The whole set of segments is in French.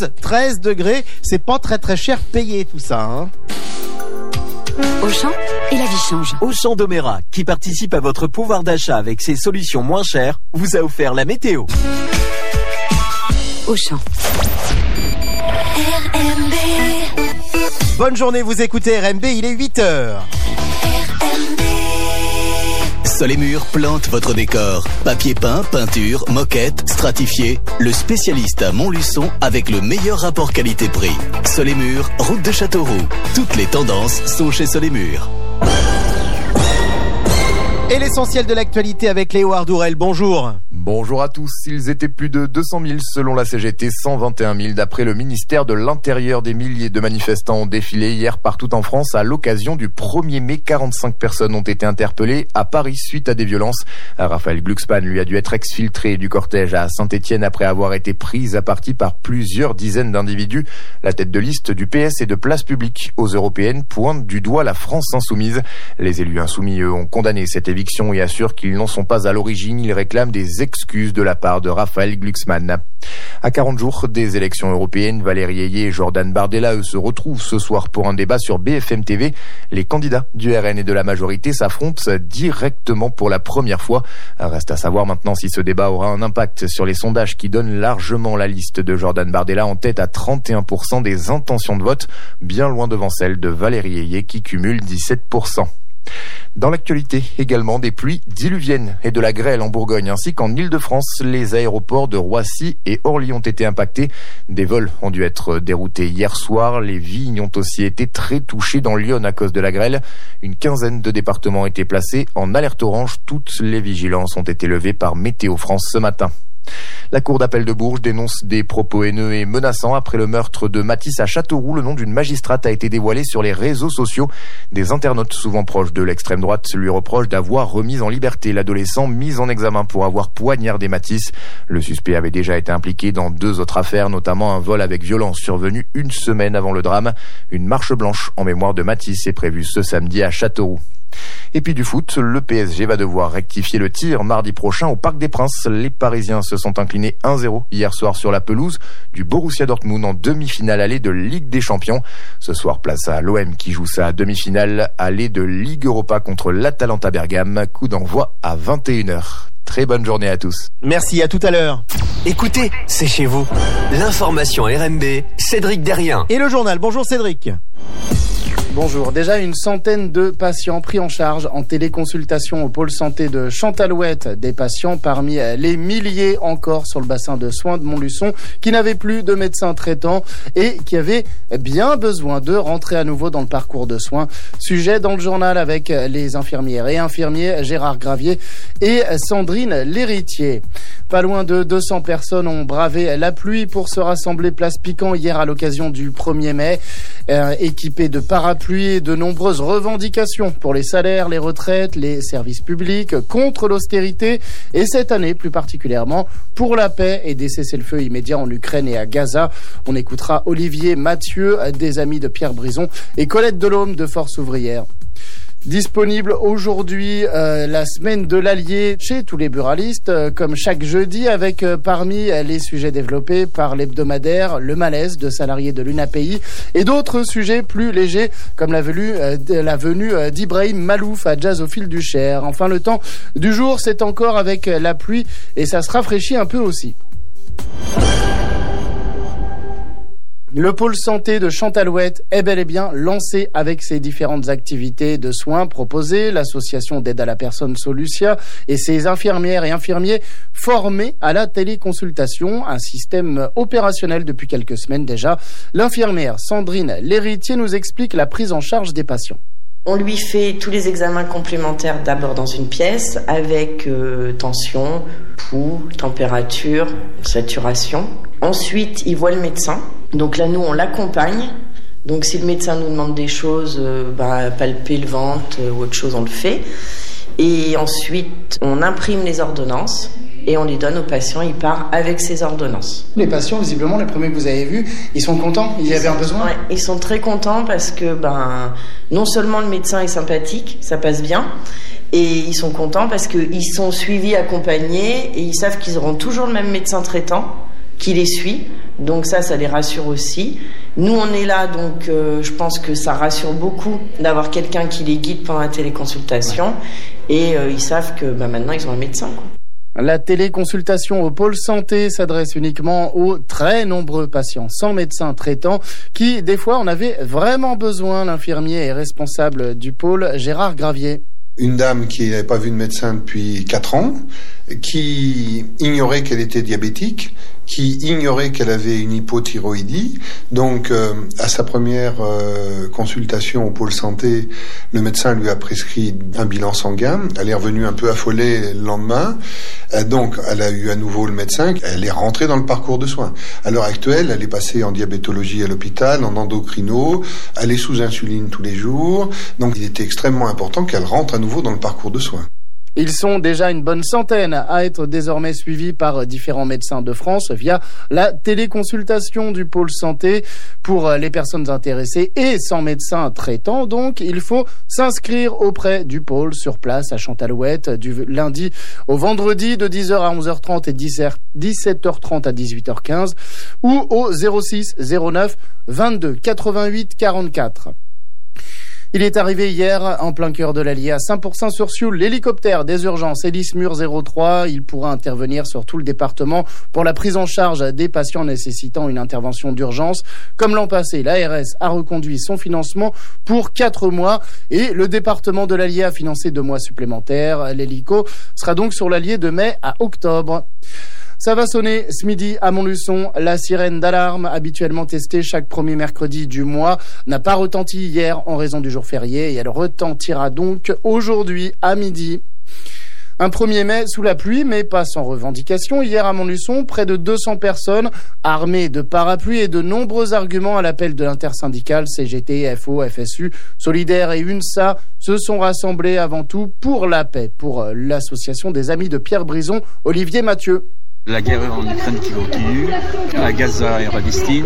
12, 13 degrés. C'est pas très très cher payé tout ça, hein. Auchan, et la vie change. Auchan Doméra, qui participe à votre pouvoir d'achat avec ses solutions moins chères, vous a offert la météo. Auchan. RMB. Bonne journée, vous écoutez RMB, il est 8h. Soleimur plante votre décor. Papier peint, peinture, moquette, stratifié. Le spécialiste à Montluçon avec le meilleur rapport qualité-prix. Soleimur, route de Châteauroux. Toutes les tendances sont chez Soleimur. Et l'essentiel de l'actualité avec Léo Ardourel, bonjour. Bonjour à tous, ils étaient plus de 200 000 selon la CGT, 121 000 d'après le ministère de l'Intérieur. Des milliers de manifestants ont défilé hier partout en France à l'occasion du 1er mai. 45 personnes ont été interpellées à Paris suite à des violences. Raphaël Glucksmann lui a dû être exfiltré du cortège à Saint-Étienne après avoir été pris à partie par plusieurs dizaines d'individus. La tête de liste du PS et de Place Publique aux Européennes pointe du doigt la France insoumise. Les élus insoumis, eux, ont condamné cette éviction et assurent qu'ils n'en sont pas à l'origine. Ils réclament des excuses de la part de Raphaël Glucksmann. À 40 jours des élections européennes, Valérie Ayé et Jordan Bardella, eux, se retrouvent ce soir pour un débat sur BFM TV. Les candidats du RN et de la majorité s'affrontent directement pour la première fois. Reste à savoir maintenant si ce débat aura un impact sur les sondages qui donnent largement la liste de Jordan Bardella en tête à 31% des intentions de vote, bien loin devant celle de Valérie Ayé qui cumule 17%. Dans l'actualité également, des pluies diluviennes et de la grêle en Bourgogne ainsi qu'en Île-de-France. Les aéroports de Roissy et Orly ont été impactés. Des vols ont dû être déroutés hier soir. Les vignes ont aussi été très touchées dans l'Yonne à cause de la grêle. Une quinzaine de départements ont été placés en alerte orange. Toutes les vigilances ont été levées par Météo France ce matin. La cour d'appel de Bourges dénonce des propos haineux et menaçants après le meurtre de Mathis à Châteauroux. Le nom d'une magistrate a été dévoilé sur les réseaux sociaux. Des internautes souvent proches de l'extrême droite lui reprochent d'avoir remis en liberté l'adolescent mis en examen pour avoir poignardé Mathis. Le suspect avait déjà été impliqué dans 2 autres affaires, notamment un vol avec violence survenu une semaine avant le drame. Une marche blanche en mémoire de Mathis est prévue ce samedi à Châteauroux. Et puis du foot, le PSG va devoir rectifier le tir mardi prochain au Parc des Princes. Les Parisiens se sont inclinés 1-0 hier soir sur la pelouse du Borussia Dortmund en demi-finale allée de Ligue des Champions. Ce soir, place à l'OM qui joue sa demi-finale allée de Ligue Europa contre l'Atalanta Bergame. Coup d'envoi à 21h. Très bonne journée à tous. Merci, à tout à l'heure. Écoutez, c'est chez vous. L'information RMB, Cédric Derrien. Et le journal, bonjour Cédric. Bonjour. Déjà une centaine de patients pris en charge en téléconsultation au pôle santé de Chantalouette. Des patients parmi les milliers encore sur le bassin de soins de Montluçon qui n'avaient plus de médecin traitant et qui avaient bien besoin de rentrer à nouveau dans le parcours de soins. Sujet dans le journal avec les infirmières et infirmiers Gérard Gravier et Sandrine L'Héritier. Pas loin de 200 personnes ont bravé la pluie pour se rassembler place Piquant hier à l'occasion du 1er mai. Équipés de parapluies et de nombreuses revendications pour les salaires, les retraites, les services publics, contre l'austérité et cette année plus particulièrement pour la paix et des cessez-le-feu immédiats en Ukraine et à Gaza. On écoutera Olivier Mathieu des Amis de Pierre Brison et Colette Delhomme de Force Ouvrière. Disponible aujourd'hui la semaine de l'Allier chez tous les buralistes, comme chaque jeudi, avec parmi les sujets développés par l'hebdomadaire Le Malaise de salariés de l'UNAPI et d'autres sujets plus légers, comme la venue d'Ibrahim Malouf à Jazz au fil du Cher. Enfin, le temps du jour, c'est encore avec la pluie et ça se rafraîchit un peu aussi. Le pôle santé de Chantalouette est bel et bien lancé avec ses différentes activités de soins proposées. L'association d'aide à la personne Solucia et ses infirmières et infirmiers formés à la téléconsultation, un système opérationnel depuis quelques semaines déjà. L'infirmière Sandrine L'Héritier nous explique la prise en charge des patients. On lui fait tous les examens complémentaires d'abord dans une pièce avec tension, pouls, température, saturation. Ensuite, il voit le médecin. Donc là, nous, on l'accompagne. Donc si le médecin nous demande des choses, palper le ventre ou autre chose, on le fait. Et ensuite, on imprime les ordonnances et on les donne au patient. Il part avec ses ordonnances. Les patients, visiblement, les premiers que vous avez vus, ils sont contents. Il y avait un besoin. Ouais, ils sont très contents parce que non seulement le médecin est sympathique, ça passe bien, et ils sont contents parce qu'ils sont suivis, accompagnés, et ils savent qu'ils auront toujours le même médecin traitant qui les suit. Donc ça les rassure aussi. Nous, on est là, donc je pense que ça rassure beaucoup d'avoir quelqu'un qui les guide pendant la téléconsultation. Et ils savent que maintenant, ils ont un médecin, quoi. La téléconsultation au pôle santé s'adresse uniquement aux très nombreux patients sans médecin traitant qui, des fois, en avaient vraiment besoin. L'infirmier est responsable du pôle, Gérard Gravier. Une dame qui n'avait pas vu de médecin depuis 4 ans, qui ignorait qu'elle était diabétique, qui ignorait qu'elle avait une hypothyroïdie. Donc, à sa première consultation au pôle santé, le médecin lui a prescrit un bilan sanguin. Elle est revenue un peu affolée le lendemain. Donc, elle a eu à nouveau le médecin. Elle est rentrée dans le parcours de soins. À l'heure actuelle, elle est passée en diabétologie à l'hôpital, en endocrino. Elle est sous insuline tous les jours. Donc, il était extrêmement important qu'elle rentre à nouveau dans le parcours de soins. Ils sont déjà une bonne centaine à être désormais suivis par différents médecins de France via la téléconsultation du pôle santé. Pour les personnes intéressées et sans médecin traitant, donc, il faut s'inscrire auprès du pôle sur place à Chantalouette du lundi au vendredi de 10h à 11h30 et 17h30 à 18h15 ou au 06 09 22 88 44. Il est arrivé hier en plein cœur de l'Allier à Saint-Pourçain-sur-Sioule. L'hélicoptère des urgences Hélice Mur 03, il pourra intervenir sur tout le département pour la prise en charge des patients nécessitant une intervention d'urgence. Comme l'an passé, l'ARS a reconduit son financement pour 4 mois et le département de l'Allier a financé 2 mois supplémentaires. L'hélico sera donc sur l'Allier de mai à octobre. Ça va sonner ce midi à Montluçon. La sirène d'alarme, habituellement testée chaque premier mercredi du mois, n'a pas retenti hier en raison du jour férié et elle retentira donc aujourd'hui à midi. Un 1er mai sous la pluie, mais pas sans revendication. Hier à Montluçon, près de 200 personnes armées de parapluies et de nombreux arguments à l'appel de l'intersyndicale CGT, FO, FSU, Solidaire et UNSA se sont rassemblés avant tout pour la paix, pour l'association des amis de Pierre Brison, Olivier Mathieu. La guerre en Ukraine qui continue, à Gaza et en Palestine,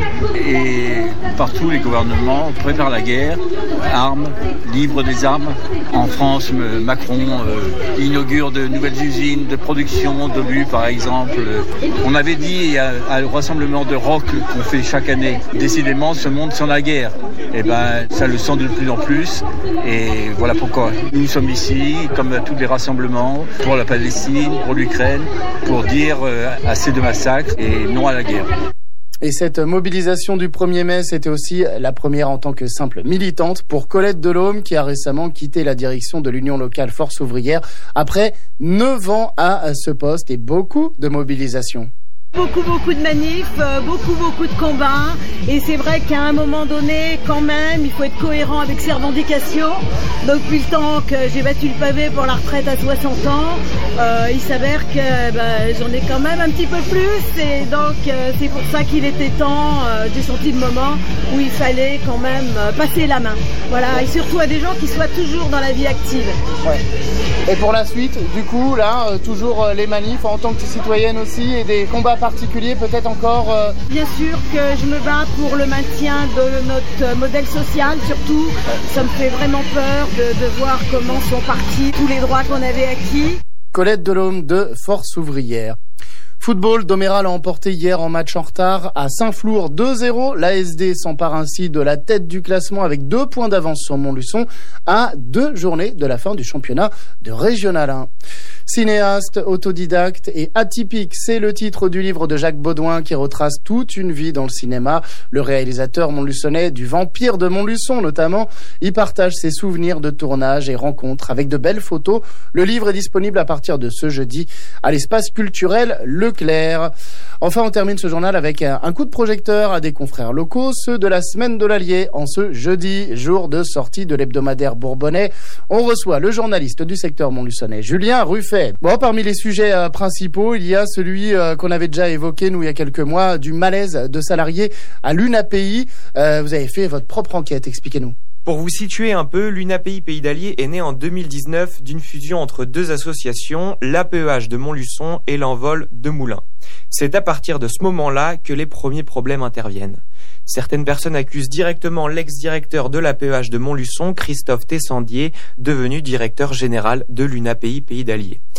et partout les gouvernements préparent la guerre, arment, livrent des armes. En France, Macron inaugure de nouvelles usines de production d'obus par exemple. On avait dit au rassemblement de rock qu'on fait chaque année, décidément ce monde sans la guerre. Et ça le sent de plus en plus, et voilà pourquoi nous sommes ici, comme à tous les rassemblements, pour la Palestine, pour l'Ukraine, pour dire assez de massacres et non à la guerre. Et cette mobilisation du 1er mai, c'était aussi la première en tant que simple militante pour Colette Delhomme, qui a récemment quitté la direction de l'Union locale Force ouvrière après 9 ans à ce poste et beaucoup de mobilisation. Beaucoup de manifs, beaucoup de combats, et c'est vrai qu'à un moment donné, quand même, il faut être cohérent avec ses revendications. Donc depuis le temps que j'ai battu le pavé pour la retraite à 60 ans, il s'avère que j'en ai quand même un petit peu plus, et donc c'est pour ça qu'il était temps, j'ai senti le moment où il fallait quand même passer la main. Voilà, et surtout à des gens qui soient toujours dans la vie active. Ouais. Et pour la suite, du coup, là, toujours les manifs en tant que citoyenne aussi, et des combats particuliers peut-être encore Bien sûr que je me bats pour le maintien de notre modèle social, surtout. Ça me fait vraiment peur de voir comment sont partis tous les droits qu'on avait acquis. Colette Delhomme de Force ouvrière. Football, Doméral a emporté hier en match en retard à Saint-Flour 2-0. L'ASD s'empare ainsi de la tête du classement avec 2 points d'avance sur Montluçon à 2 journées de la fin du championnat de Régional 1. Cinéaste, autodidacte et atypique, c'est le titre du livre de Jacques Baudouin qui retrace toute une vie dans le cinéma. Le réalisateur montluçonnais du Vampire de Montluçon notamment, y partage ses souvenirs de tournage et rencontres avec de belles photos. Le livre est disponible à partir de ce jeudi à l'espace culturel Leclerc. Enfin, on termine ce journal avec un coup de projecteur à des confrères locaux, ceux de la semaine de l'Allier, en ce jeudi, jour de sortie de l'hebdomadaire bourbonnais. On reçoit le journaliste du secteur montluçonnais, Julien Ruffet. Bon, parmi les sujets principaux, il y a celui qu'on avait déjà évoqué, nous, il y a quelques mois, du malaise de salariés à l'UNAPI. Vous avez fait votre propre enquête, expliquez-nous. Pour vous situer un peu, l'UNAPI Pays d'Allier est né en 2019 d'une fusion entre 2 associations, l'APEH de Montluçon et l'Envol de Moulins. C'est à partir de ce moment-là que les premiers problèmes interviennent. Certaines personnes accusent directement l'ex-directeur de l'APEH de Montluçon, Christophe Tessandier, devenu directeur général de l'UNAPI Pays d'Allier.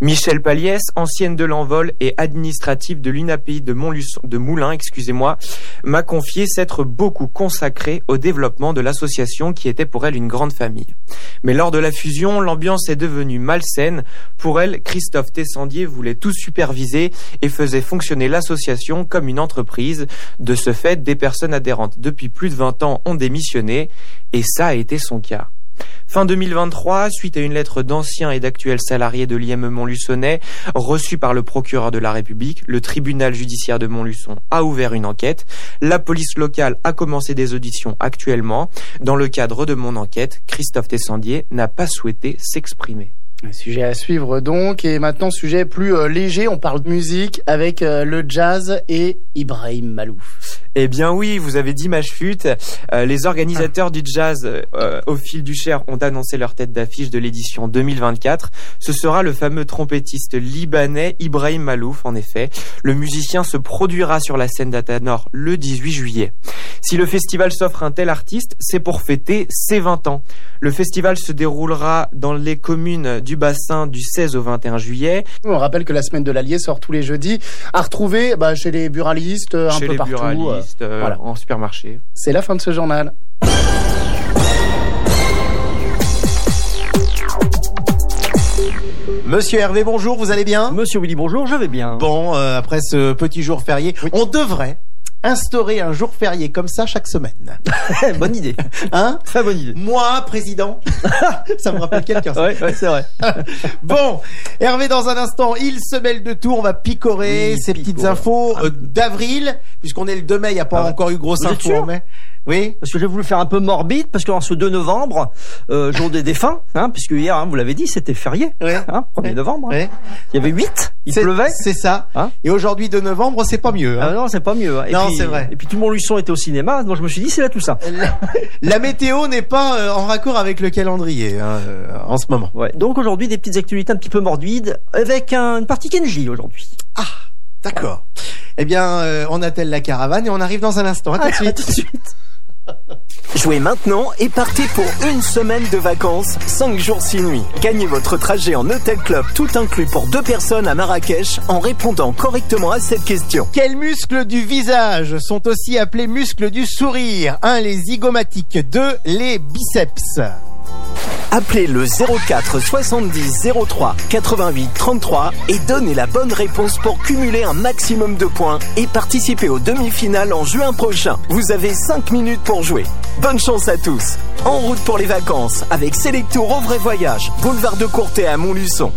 Michel Paliès, ancienne de l'Envol et administrative de l'UNAPI de Moulins, m'a confié s'être beaucoup consacrée au développement de l'association qui était pour elle une grande famille. Mais lors de la fusion, l'ambiance est devenue malsaine. Pour elle, Christophe Tessandier voulait tout superviser et faisait fonctionner l'association comme une entreprise. De ce fait, des personnes adhérentes depuis plus de 20 ans ont démissionné et ça a été son cas. Fin 2023, suite à une lettre d'anciens et d'actuels salariés de l'IME Montluçonnais reçue par le procureur de la République, le tribunal judiciaire de Montluçon a ouvert une enquête. La police locale a commencé des auditions actuellement. Dans le cadre de mon enquête, Christophe Tessandier n'a pas souhaité s'exprimer. Un sujet à suivre donc, et maintenant sujet plus léger, on parle de musique avec le jazz et Ibrahim Malouf. Eh bien oui, vous avez dit ma chute. Les organisateurs du jazz au fil du Cher ont annoncé leur tête d'affiche de l'édition 2024. Ce sera le fameux trompettiste libanais Ibrahim Malouf, en effet. Le musicien se produira sur la scène d'Athanor le 18 juillet. Si le festival s'offre un tel artiste, c'est pour fêter ses 20 ans. Le festival se déroulera dans les communes du bassin du 16 au 21 juillet. On rappelle que la semaine de l'Allier sort tous les jeudis, à retrouver chez les buralistes, un peu partout. Chez les buralistes, voilà. En supermarché. C'est la fin de ce journal. Monsieur Hervé, bonjour, vous allez bien? Monsieur Willy, bonjour, je vais bien. Bon, après ce petit jour férié, oui. On devrait instaurer un jour férié comme ça chaque semaine. Bonne idée. Hein? Très bonne idée. Moi, président. Ça me rappelle quelqu'un. Ouais, c'est vrai. Bon, Hervé, dans un instant, il se mêle de tout. On va picorer ces petites infos d'avril, puisqu'on est le 2 mai. Il n'y a pas encore eu grosse info en mai. Oui. Parce que j'ai voulu faire un peu morbide, parce que en ce 2 novembre, jour des défunts, puisque hier, vous l'avez dit, c'était férié. Ouais. 1er novembre. Ouais. Il y avait 8, il pleuvait. C'est ça. Et aujourd'hui, 2 novembre, c'est pas mieux. Non, c'est pas mieux. Et puis, c'est vrai. Et puis tout Montluçon était au cinéma, donc je me suis dit, c'est là tout ça. La météo n'est pas en raccord avec le calendrier en ce moment. Ouais. Donc aujourd'hui, des petites actualités un petit peu morbides, avec une partie Kenji aujourd'hui. Ah, d'accord. Eh bien, on attelle la caravane et on arrive dans un instant. À tout de suite. À tout de suite. Jouez maintenant et partez pour une semaine de vacances, 5 jours 6 nuits. Gagnez votre trajet en hôtel club tout inclus pour 2 personnes à Marrakech en répondant correctement à cette question. Quels muscles du visage sont aussi appelés muscles du sourire? 1, les zygomatiques. 2, les biceps. Appelez le 04 70 03 88 33 et donnez la bonne réponse pour cumuler un maximum de points et participer aux demi-finales en juin prochain. Vous avez 5 minutes pour jouer. Bonne chance à tous. En route pour les vacances avec Selectour au vrai voyage, boulevard de Courtet à Montluçon.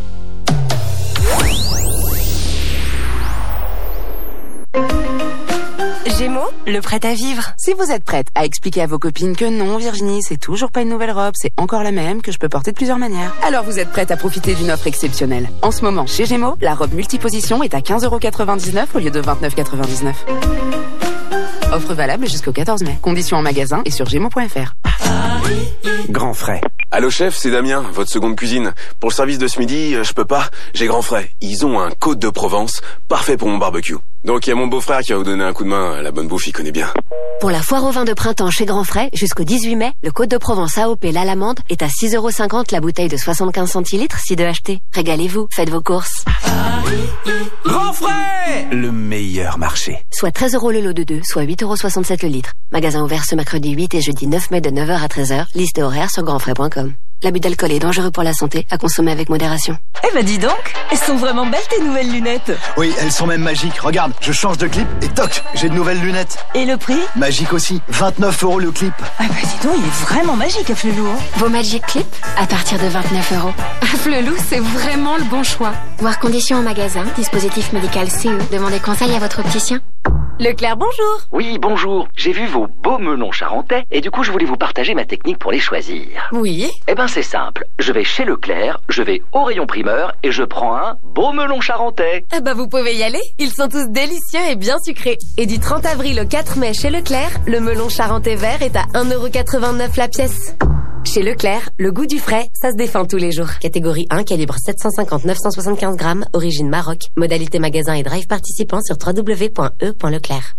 Gémeaux, le prêt à vivre. Si vous êtes prête à expliquer à vos copines que non, Virginie, c'est toujours pas une nouvelle robe, c'est encore la même, que je peux porter de plusieurs manières, alors vous êtes prête à profiter d'une offre exceptionnelle. En ce moment, chez Gémeaux, la robe multiposition est à 15,99€ au lieu de 29,99€. Offre valable jusqu'au 14 mai. Conditions en magasin et sur gémeaux.fr. Grand frais. Allô chef, c'est Damien, votre seconde cuisine. Pour le service de ce midi, je peux pas, j'ai Grand Frais. Ils ont un Côte de Provence, parfait pour mon barbecue. Donc il y a mon beau-frère qui va vous donner un coup de main, la bonne bouffe, il connaît bien. Pour la foire au vin de printemps chez Grand Frais, jusqu'au 18 mai, le Côte de Provence AOP l'Alamande est à 6,50€ la bouteille de 75 centilitres si deux achetés. Régalez-vous, faites vos courses. Grand Frais, le meilleur marché. Soit 13€ le lot de 2, soit 8,67€ le litre. Magasin ouvert ce mercredi 8 et jeudi 9 mai de 9h à 13h. Liste et horaire sur grandfrais.com. L'abus d'alcool est dangereux pour la santé, à consommer avec modération. Eh ben dis donc, elles sont vraiment belles tes nouvelles lunettes. Oui, elles sont même magiques. Regarde, je change de clip et toc, j'ai de nouvelles lunettes. Et le prix? Magique aussi, 29€ le clip. Ah bah dis donc, il est vraiment magique à Flelou. Vos Magic Clip à partir de 29€. À Flelou, c'est vraiment le bon choix. Voir conditions en magasin, dispositif médical CE. Demandez conseil à votre opticien. Leclerc, bonjour. Oui, bonjour. J'ai vu vos beaux melons charentais et du coup, je voulais vous partager ma technique pour les choisir. Oui. Eh ben, c'est simple. Je vais chez Leclerc, je vais au rayon primeur et je prends un beau melon charentais. Ah bah, vous pouvez y aller. Ils sont tous délicieux et bien sucrés. Et du 30 avril au 4 mai chez Leclerc, le melon charentais vert est à 1,89€ la pièce. Chez Leclerc, le goût du frais, ça se défend tous les jours. Catégorie 1, calibre 750-975 grammes, origine Maroc. Modalité magasin et drive participant sur www.e.leclerc.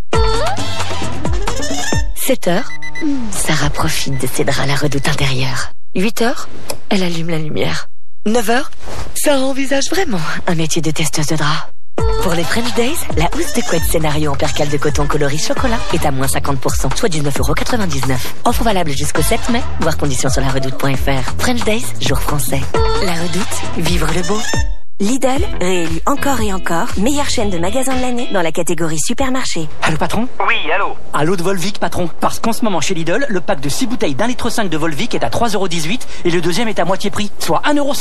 7h, Sarah profite de ses draps à la redoute intérieure. 8h, elle allume la lumière. 9h, ça envisage vraiment un métier de testeuse de drap. Pour les French Days, la housse de couette scénario en percale de coton coloris chocolat est à moins 50%, soit 19,99€. Offre valable jusqu'au 7 mai, voir conditions sur laredoute.fr. French Days, jour français. La Redoute, vivre le beau. Lidl, réélu encore et encore, meilleure chaîne de magasins de l'année dans la catégorie supermarché. Allô patron ? Oui, allô ? Allô de Volvic patron. Parce qu'en ce moment chez Lidl, le pack de 6 bouteilles d'1,5 litre de Volvic est à 3,18€ et le deuxième est à moitié prix, soit 1,59€. Moins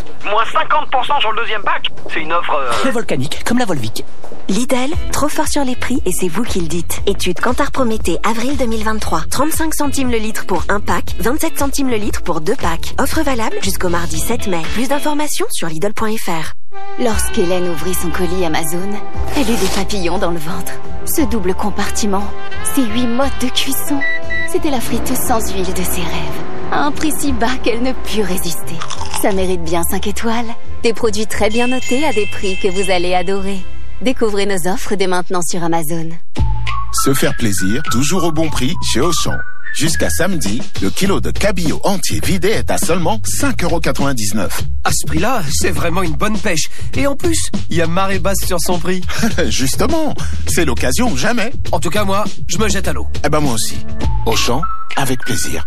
50% sur le deuxième pack ? C'est une offre... Le volcanique, comme la Volvic. Lidl, trop fort sur les prix et c'est vous qui le dites. Étude Kantar Prométhée, avril 2023. 35 centimes le litre pour un pack, 27 centimes le litre pour 2 packs. Offre valable jusqu'au mardi 7 mai. Plus d'informations sur Lidl.fr. Lorsqu'Hélène ouvrit son colis Amazon, elle eut des papillons dans le ventre. Ce double compartiment, ces 8 modes de cuisson, c'était la friteuse sans huile de ses rêves. À un prix si bas qu'elle ne put résister. Ça mérite bien 5 étoiles. Des produits très bien notés à des prix que vous allez adorer. Découvrez nos offres dès maintenant sur Amazon. Se faire plaisir, toujours au bon prix chez Auchan. Jusqu'à samedi, le kilo de cabillaud entier vidé est à seulement 5,99€. À ce prix-là, c'est vraiment une bonne pêche. Et en plus, il y a marée basse sur son prix. Justement, c'est l'occasion ou jamais. En tout cas, moi, je me jette à l'eau. Eh ben moi aussi. Auchan, avec plaisir.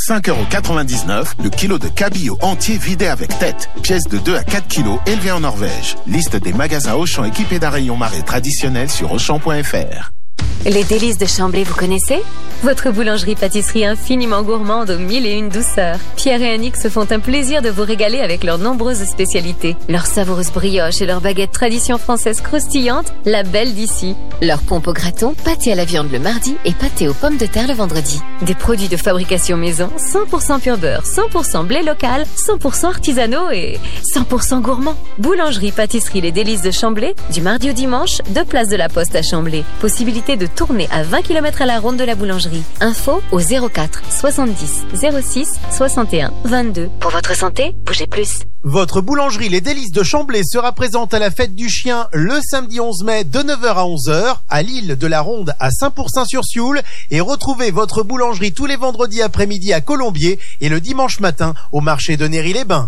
5,99€ le kilo de cabillaud entier vidé avec tête. Pièce de 2 à 4 kilos élevée en Norvège. Liste des magasins Auchan équipés d'un rayon marée traditionnel sur Auchan.fr. Les délices de Chamblay, vous connaissez ? Votre boulangerie-pâtisserie infiniment gourmande aux 1001 douceurs. Pierre et Annick se font un plaisir de vous régaler avec leurs nombreuses spécialités. Leurs savoureuses brioches et leurs baguettes tradition française croustillantes, la belle d'ici. Leurs pompes au graton, pâté à la viande le mardi et pâté aux pommes de terre le vendredi. Des produits de fabrication maison, 100% pur beurre, 100% blé local, 100% artisanaux et 100% gourmand. Boulangerie-pâtisserie Les Délices de Chamblay, du mardi au dimanche, 2 places de la Poste à Chamblay. Possibilité de tourner à 20 km à la ronde de la boulangerie. Info au 04 70 06 61 22. Pour votre santé, bougez plus. Votre boulangerie Les Délices de Chamblay sera présente à la fête du chien le samedi 11 mai de 9h à 11h à l'île de la Ronde à Saint-Pourçain-sur-Sioule et retrouvez votre boulangerie tous les vendredis après-midi à Colombier et le dimanche matin au marché de Néry-les-Bains.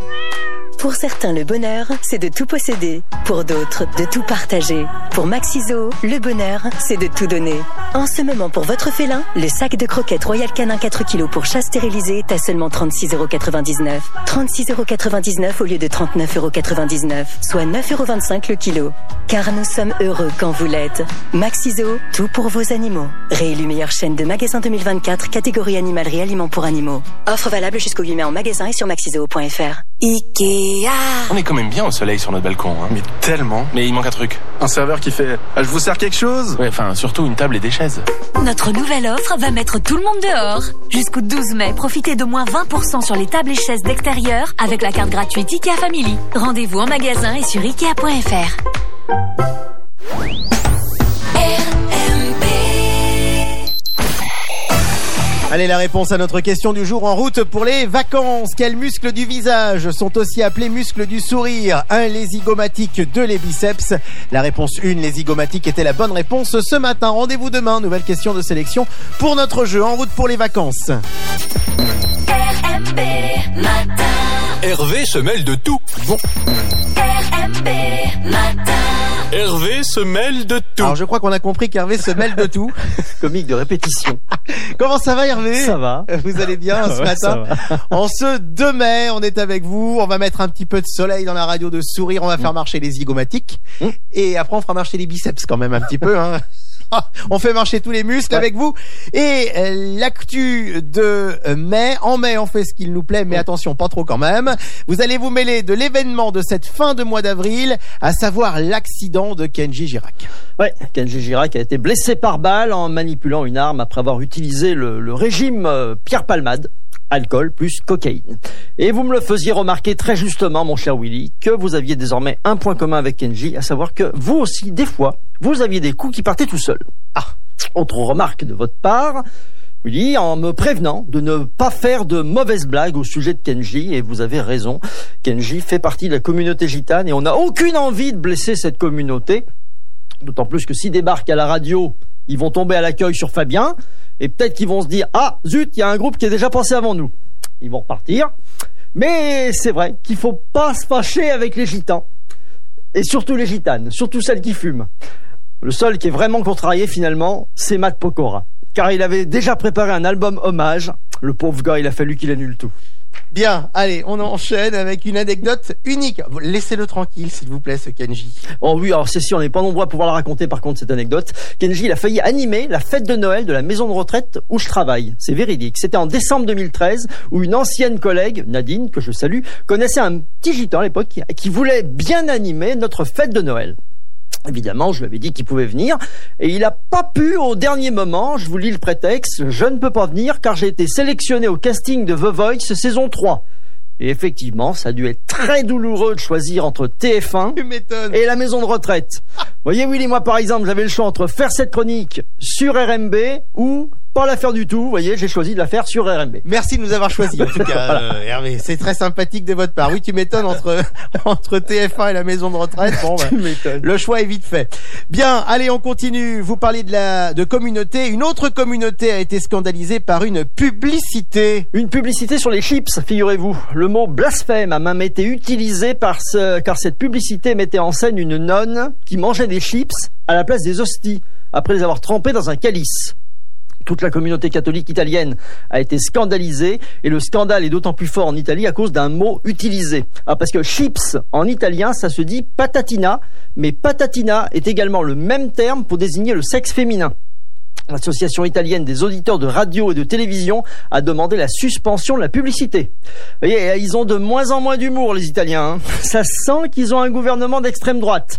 Pour certains, le bonheur, c'est de tout posséder. Pour d'autres, de tout partager. Pour Maxiso, le bonheur, c'est de tout donner. En ce moment, pour votre félin, le sac de croquettes Royal Canin 4 kg pour chat stérilisé est à seulement 36,99€. 36,99€ au lieu de 39,99€, soit 9,25€ le kilo. Car nous sommes heureux quand vous l'êtes. Maxiso, tout pour vos animaux. Réélu meilleure chaîne de magasins 2024, catégorie animalerie aliments pour animaux. Offre valable jusqu'au 8 mai en magasin et sur maxiso.fr. Ikea. On est quand même bien au soleil sur notre balcon, hein. Mais tellement. Mais il manque un truc. Un serveur qui fait « je vous sers quelque chose ?» Ouais, enfin, surtout une table et des chaises. Notre nouvelle offre va mettre tout le monde dehors. Jusqu'au 12 mai, profitez de moins 20% sur les tables et chaises d'extérieur avec la carte gratuite IKEA Family. Rendez-vous en magasin et sur Ikea.fr. Allez, la réponse à notre question du jour en route pour les vacances. Quels muscles du visage sont aussi appelés muscles du sourire? 1, les zygomatiques, 2, les biceps. La réponse 1, les zygomatiques, était la bonne réponse ce matin. Rendez-vous demain, nouvelle question de sélection pour notre jeu en route pour les vacances. RMP Matin. Hervé se mêle de tout. Bon. RMP Matin. Hervé se mêle de tout. Alors je crois qu'on a compris qu'Hervé se mêle de tout. Comique de répétition. Comment ça va Hervé? Ça va. Vous allez bien ce matin? En ce 2 mai, on est avec vous. On va mettre un petit peu de soleil dans la radio, de sourire. On va faire marcher les zygomatiques. Et après on fera marcher les biceps quand même un petit peu. Hein. On fait marcher tous les muscles avec vous. Et l'actu de mai. En mai, on fait ce qu'il nous plaît, mais attention, pas trop quand même. Vous allez vous mêler de l'événement de cette fin de mois d'avril, à savoir l'accident de Kenji Girac. Ouais, Kenji Girac a été blessé par balle en manipulant une arme après avoir utilisé le régime Pierre Palmade. Alcool plus cocaïne. Et vous me le faisiez remarquer très justement, mon cher Willy, que vous aviez désormais un point commun avec Kenji, à savoir que vous aussi, des fois, vous aviez des coups qui partaient tout seuls. Ah, autre remarque de votre part, Willy, en me prévenant de ne pas faire de mauvaises blagues au sujet de Kenji, et vous avez raison, Kenji fait partie de la communauté gitane et on n'a aucune envie de blesser cette communauté, d'autant plus que s'ils débarquent à la radio, ils vont tomber à l'accueil sur Fabien, et peut-être qu'ils vont se dire « Ah, zut, il y a un groupe qui est déjà passé avant nous ». Ils vont repartir. Mais c'est vrai qu'il faut pas se fâcher avec les gitans. Et surtout les gitanes, surtout celles qui fument. Le seul qui est vraiment contrarié finalement, c'est Matt Pokora. Car il avait déjà préparé un album hommage. Le pauvre gars, il a fallu qu'il annule tout. Bien, allez, on enchaîne avec une anecdote unique. Laissez-le tranquille, s'il vous plaît, ce Kenji. Oh oui, alors c'est sûr, on n'est pas nombreux à pouvoir la raconter par contre, cette anecdote. Kenji, il a failli animer la fête de Noël de la maison de retraite où je travaille. C'est véridique. C'était en décembre 2013 où une ancienne collègue, Nadine, que je salue, connaissait un petit gitan à l'époque qui voulait bien animer notre fête de Noël. Évidemment, je lui avais dit qu'il pouvait venir et il a pas pu au dernier moment. Je vous lis le prétexte. Je ne peux pas venir car j'ai été sélectionné au casting de The Voice saison 3. Et effectivement, ça a dû être très douloureux de choisir entre TF1 et la maison de retraite. Vous voyez, Willy, moi par exemple, j'avais le choix entre faire cette chronique sur RMB ou pas la faire du tout. Vous voyez, j'ai choisi de la faire sur RMB. Merci de nous avoir choisi en tout cas, voilà. Hervé. C'est très sympathique de votre part. Oui, tu m'étonnes entre TF1 et la maison de retraite. Bon, bah, le choix est vite fait. Bien, allez, on continue. Vous parlez de communauté. Une autre communauté a été scandalisée par une publicité. Une publicité sur les chips, figurez-vous. Le mot blasphème a même été utilisé car cette publicité mettait en scène une nonne qui mangeait des chips à la place des hosties après les avoir trempées dans un calice. Toute la communauté catholique italienne a été scandalisée et le scandale est d'autant plus fort en Italie à cause d'un mot utilisé. Parce que chips en italien ça se dit patatina, mais patatina est également le même terme pour désigner le sexe féminin. L'association italienne des auditeurs de radio et de télévision a demandé la suspension de la publicité. Vous voyez, ils ont de moins en moins d'humour, les Italiens. Ça sent qu'ils ont un gouvernement d'extrême droite.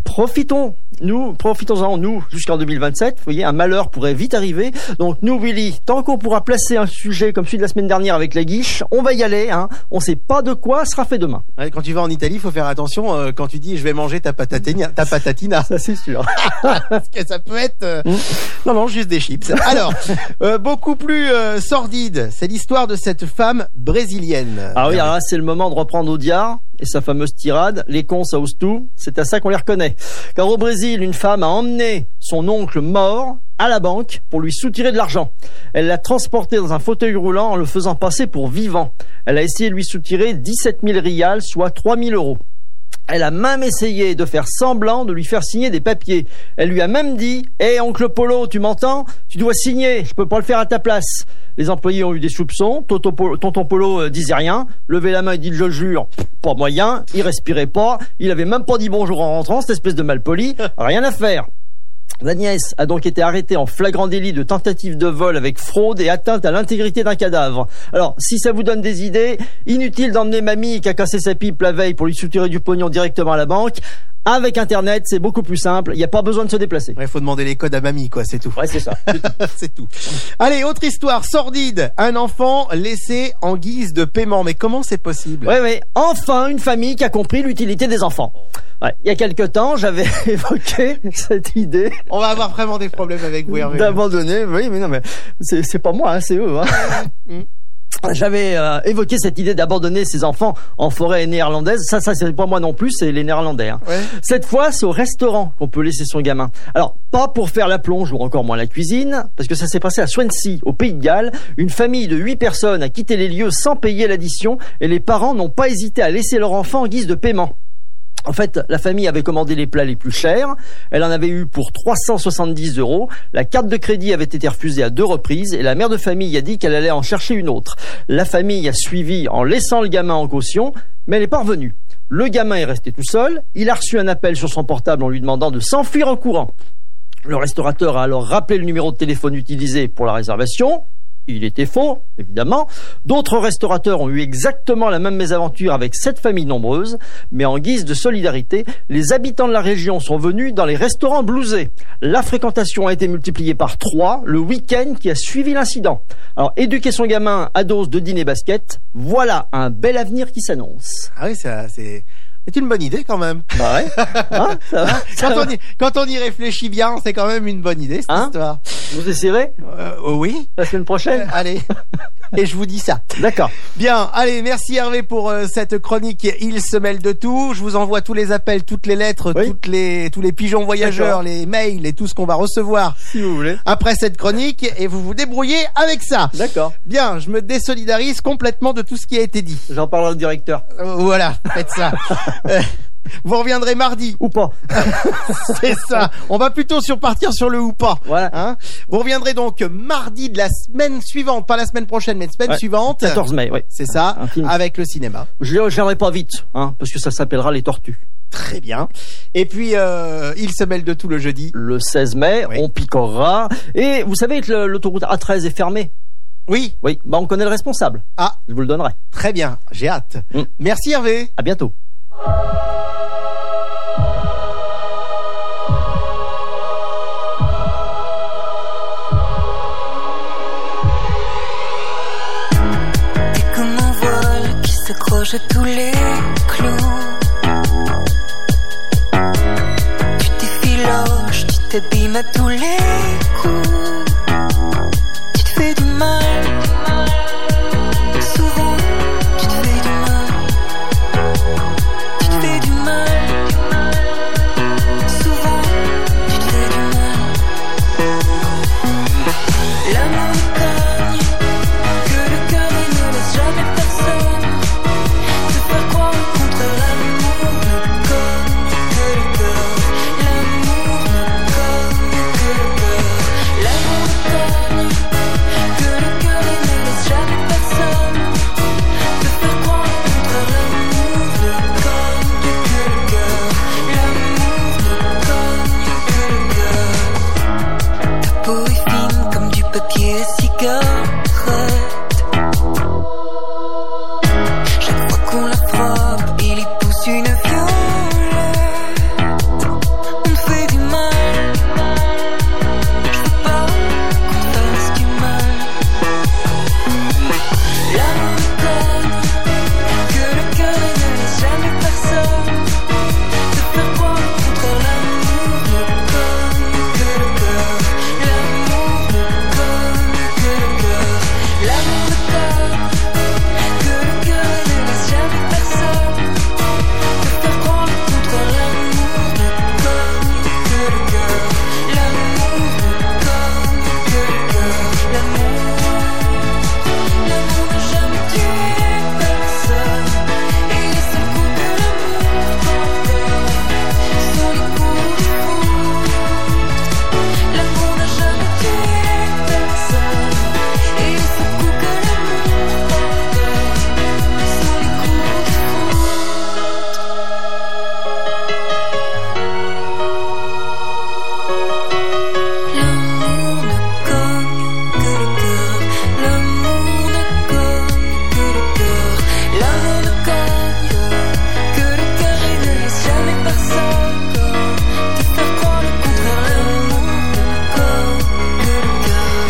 Profitons-en, nous, jusqu'en 2027. Vous voyez, un malheur pourrait vite arriver. Donc nous, Willy, tant qu'on pourra placer un sujet comme celui de la semaine dernière avec la guiche, on va y aller. On sait pas de quoi sera fait demain. Ouais, quand tu vas en Italie, il faut faire attention quand tu dis je vais manger ta patatina. Ça, c'est sûr. Parce que ça peut être... Non, juste des chips. Alors, beaucoup plus sordide, c'est l'histoire de cette femme brésilienne. Ah oui, alors là, c'est le moment de reprendre Audiard et sa fameuse tirade, les cons ça ose tout, c'est à ça qu'on les reconnaît. Car au Brésil, une femme a emmené son oncle mort à la banque pour lui soutirer de l'argent. Elle l'a transporté dans un fauteuil roulant en le faisant passer pour vivant. Elle a essayé de lui soutirer 17 000 rials, soit 3 000 €. Elle a même essayé de faire semblant de lui faire signer des papiers. Elle lui a même dit « Hé, oncle Polo, tu m'entends? Tu dois signer, je peux pas le faire à ta place. » Les employés ont eu des soupçons. Tonton Polo disait rien, levait la main et dit « Je le jure, pas moyen. » Il respirait pas, il avait même pas dit bonjour en rentrant, cette espèce de malpoli. Rien à faire. La nièce a donc été arrêtée en flagrant délit de tentative de vol avec fraude et atteinte à l'intégrité d'un cadavre. Alors, si ça vous donne des idées, inutile d'emmener mamie qui a cassé sa pipe la veille pour lui soutirer du pognon directement à la banque. Avec Internet, c'est beaucoup plus simple. Il n'y a pas besoin de se déplacer. Il faut demander les codes à mamie, quoi. C'est tout. Ouais, c'est ça. C'est tout. Allez, autre histoire sordide. Un enfant laissé en guise de paiement. Mais comment c'est possible? Ouais. Enfin, une famille qui a compris l'utilité des enfants. Ouais. Il y a quelque temps, j'avais évoqué cette idée. On va avoir vraiment des problèmes avec vous, Hervé. D'abandonner. Oui, mais non, mais c'est pas moi, c'est eux. J'avais évoqué cette idée d'abandonner ses enfants en forêt néerlandaise. Ça c'est pas moi non plus, c'est les Néerlandais. Ouais. Cette fois, c'est au restaurant qu'on peut laisser son gamin. Alors, pas pour faire la plonge ou encore moins la cuisine, parce que ça s'est passé à Swansea, au Pays de Galles. Une famille de 8 personnes a quitté les lieux sans payer l'addition et les parents n'ont pas hésité à laisser leur enfant en guise de paiement. En fait, la famille avait commandé les plats les plus chers. Elle en avait eu pour 370 €. La carte de crédit avait été refusée à 2 reprises et la mère de famille a dit qu'elle allait en chercher une autre. La famille a suivi en laissant le gamin en caution, mais elle n'est pas revenue. Le gamin est resté tout seul. Il a reçu un appel sur son portable en lui demandant de s'enfuir en courant. Le restaurateur a alors rappelé le numéro de téléphone utilisé pour la réservation. Il était faux, évidemment. D'autres restaurateurs ont eu exactement la même mésaventure avec cette famille nombreuse, mais en guise de solidarité, les habitants de la région sont venus dans les restaurants blousés. La fréquentation a été multipliée par 3 le week-end qui a suivi l'incident. Alors, éduquer son gamin à dose de dîner basket, voilà un bel avenir qui s'annonce. Ah oui, c'est une bonne idée quand même. Bah ouais. Ça va, quand on y réfléchit bien, c'est quand même une bonne idée cette histoire. Vous essayerez Oui. La semaine prochaine. Allez. Et je vous dis ça. D'accord. Bien, allez, merci Hervé pour cette chronique. Il se mêle de tout. Je vous envoie tous les appels, toutes les lettres, tous les pigeons voyageurs, les mails et tout ce qu'on va recevoir. Si vous voulez. Après cette chronique, et vous vous débrouillez avec ça. D'accord. Bien, je me désolidarise complètement de tout ce qui a été dit. J'en parlerai au directeur. Voilà, faites ça. Vous reviendrez mardi. Ou pas. C'est ça. On va plutôt partir sur le ou pas. Voilà. Hein, vous reviendrez donc mardi de la semaine suivante, pas la semaine prochaine, mais la semaine suivante. 14 mai, oui. C'est ça, avec le cinéma. Je viendrai pas vite, parce que ça s'appellera Les Tortues. Très bien. Et puis, il se mêle de tout le jeudi. Le 16 mai, on picorera. Et vous savez que l'autoroute A13 est fermée. Oui. Oui, on connaît le responsable. Ah. Je vous le donnerai. Très bien, j'ai hâte. Merci Hervé. À bientôt. T'es comme un voile qui s'accroche à tous les clous. Tu t'effiloches, tu t'abîmes à tous les coups. Tu te fais du mal. Souvent, tu te fais du mal. Tu te fais du mal. Souvent, tu te fais du mal. L'amour gagne, que le cœur ne laisse jamais personne te faire croire le contraire. L'amour ne cogne que le cœur. L'amour ne cogne que le cœur. L'amour gagne, que le cœur ne laisse jamais personne te faire croire le contraire. L'amour ne cogne que le cœur. L'amour ne cogne que le cœur. Ta peau est fine comme du papier à cigarette. Chaque fois qu'on la frappe, il y pousse une violette. On te fait du mal. Je veux pas qu'on te fasse du mal. L'amour cogne, que le cœur ne laisse jamais personne te faire croire le contraire. L'amour ne cogne que le cœur. L'amour ne cogne que le cœur. L'amour ne cogne, que le cœur ne laisse jamais personne te faire croire le contraire. L'amour ne cogne que le cœur. L'amour ne cogne que le cœur. L'amour n'a jamais tué personne. Et les seuls coups que l'amour t'endonne sont les coups de foudre. L'amour n'a jamais tué personne. Et les seuls coups que l'amour t'endonne sont les coups de foudre. L'amour ne cogne que le cœur. L'amour ne cogne que le cœur. L'amour ne cogne que le cœur et ne laisse jamais personne te faire croire le contraire. L'amour ne cogne que le cœur.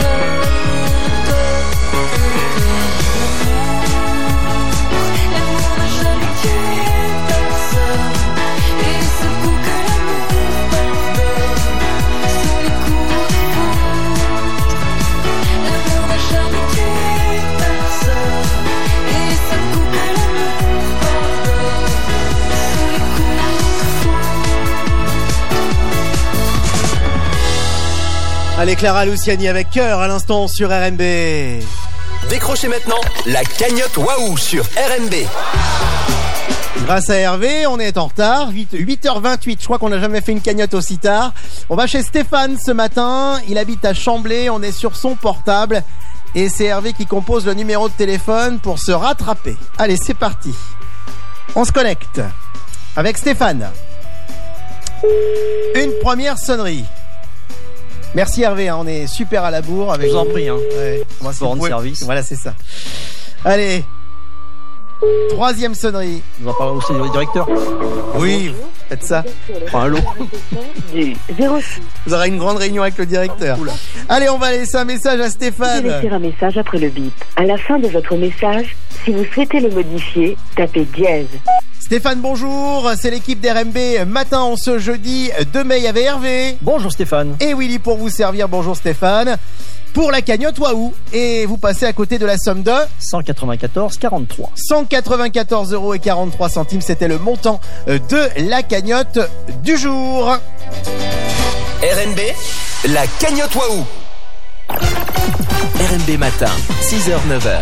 L'amour n'a jamais tué personne. Et les seuls coups que l'amour pardonne sont les coups de foudre. L'amour n'a jamais tué personne. Et les seuls coups que l'amour pardonne sont les coups de foudre. Allez, Clara Luciani avec cœur à l'instant sur RMB. Décrochez maintenant la cagnotte Waouh sur RMB. Grâce à Hervé, on est en retard. 8h28, je crois qu'on n'a jamais fait une cagnotte aussi tard. On va chez Stéphane ce matin. Il habite à Chamblay, on est sur son portable. Et c'est Hervé qui compose le numéro de téléphone pour se rattraper. Allez, c'est parti. On se connecte avec Stéphane. Une première sonnerie. Merci Hervé, on est super à la bourre avec Je vous en prie, Ouais. Moi, c'est rendre service. Voilà, c'est ça. Allez. Troisième sonnerie. Vous en parlez aussi du directeur. Oui, faites ça. Prends un lot. Vous aurez une grande réunion avec le directeur. Allez, on va laisser un message à Stéphane. Vous laisser un message après le bip. À la fin de votre message, si vous souhaitez le modifier, tapez dièse. Stéphane, bonjour, c'est l'équipe d'RMB Matin en ce jeudi 2 mai. Il y avait Hervé. Bonjour Stéphane. Et Willy pour vous servir. Bonjour Stéphane. pour la cagnotte Waouh. Et vous passez à côté de la somme de 194,43. 194,43 €, c'était le montant de la cagnotte du jour. RMB, la cagnotte Waouh. RMB matin, 6h, 9h.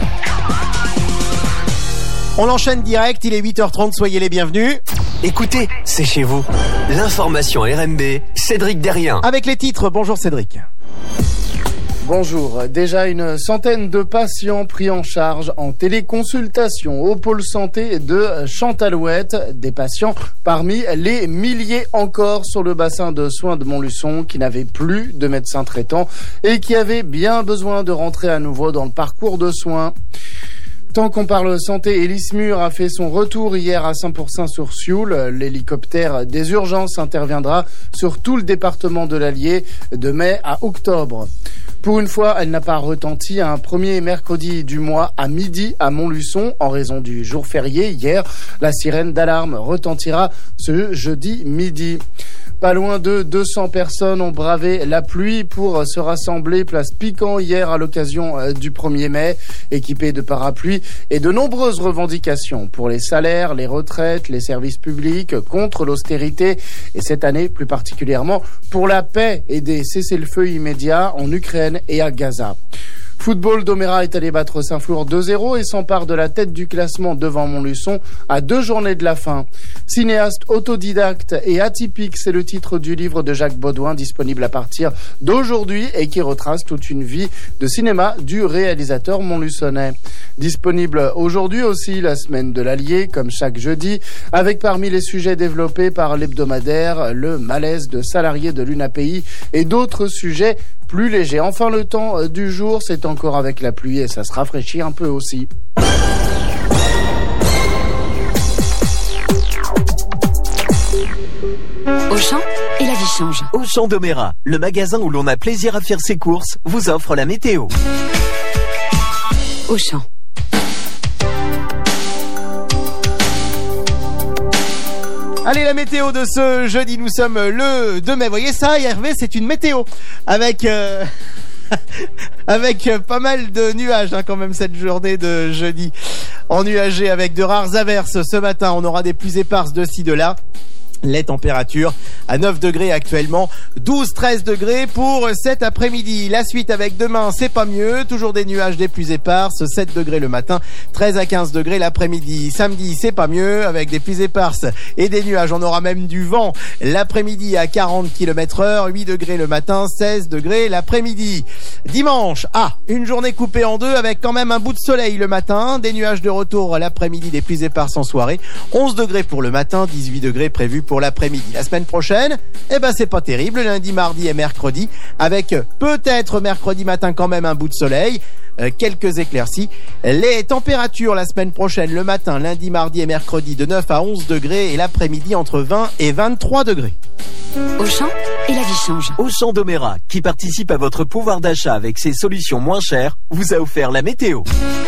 On enchaîne direct, il est 8h30, soyez les bienvenus. Écoutez, c'est chez vous. L'information RMB, Cédric Derrien. Avec les titres, bonjour Cédric. Bonjour. Déjà une centaine de patients pris en charge en téléconsultation au pôle santé de Chantalouette. Des patients parmi les milliers encore sur le bassin de soins de Montluçon qui n'avaient plus de médecin traitant et qui avaient bien besoin de rentrer à nouveau dans le parcours de soins. Tant qu'on parle santé, Elismur a fait son retour hier à Saint-Pourçain sur Sioule. L'hélicoptère des urgences interviendra sur tout le département de l'Allier de mai à octobre. Pour une fois, elle n'a pas retenti un premier mercredi du mois à midi à Montluçon en raison du jour férié hier. La sirène d'alarme retentira ce jeudi midi. Pas loin de 200 personnes ont bravé la pluie pour se rassembler place Piquant hier à l'occasion du 1er mai, équipés de parapluies et de nombreuses revendications pour les salaires, les retraites, les services publics, contre l'austérité et cette année plus particulièrement pour la paix et des cessez-le-feu immédiats en Ukraine et à Gaza. Football, Domérat est allé battre Saint-Flour 2-0 et s'empare de la tête du classement devant Montluçon à 2 journées de la fin. Cinéaste autodidacte et atypique, c'est le titre du livre de Jacques Baudouin disponible à partir d'aujourd'hui et qui retrace toute une vie de cinéma du réalisateur montluçonnais. Disponible aujourd'hui aussi la semaine de l'Allier, comme chaque jeudi, avec parmi les sujets développés par l'hebdomadaire, le malaise de salariés de l'UNAPI et d'autres sujets plus léger. Enfin, le temps du jour, c'est encore avec la pluie et ça se rafraîchit un peu aussi. Auchan et la vie change. Auchan Domérat, le magasin où l'on a plaisir à faire ses courses, vous offre la météo. Auchan. Allez, la météo de ce jeudi, nous sommes le 2 mai. Vous voyez ça, Hervé, c'est une météo avec avec pas mal de nuages quand même cette journée de jeudi. Ennuagé avec de rares averses ce matin, on aura des pluies éparses de ci de là. Les températures à 9 degrés actuellement, 12-13 degrés pour cet après-midi. La suite avec demain, c'est pas mieux. Toujours des nuages, des pluies éparses, 7 degrés le matin, 13 à 15 degrés l'après-midi. Samedi, c'est pas mieux avec des pluies éparses et des nuages. On aura même du vent l'après-midi à 40 km/h, 8 degrés le matin, 16 degrés l'après-midi. Dimanche, une journée coupée en deux avec quand même un bout de soleil le matin, des nuages de retour l'après-midi, des pluies éparses en soirée. 11 degrés pour le matin, 18 degrés prévus pour l'après-midi. La semaine prochaine, c'est pas terrible, lundi, mardi et mercredi, avec peut-être mercredi matin quand même un bout de soleil, quelques éclaircies. Les températures la semaine prochaine, le matin, lundi, mardi et mercredi, de 9 à 11 degrés et l'après-midi entre 20 et 23 degrés. Auchan et la vie change. Auchan Domérat, qui participe à votre pouvoir d'achat avec ses solutions moins chères, vous a offert la météo.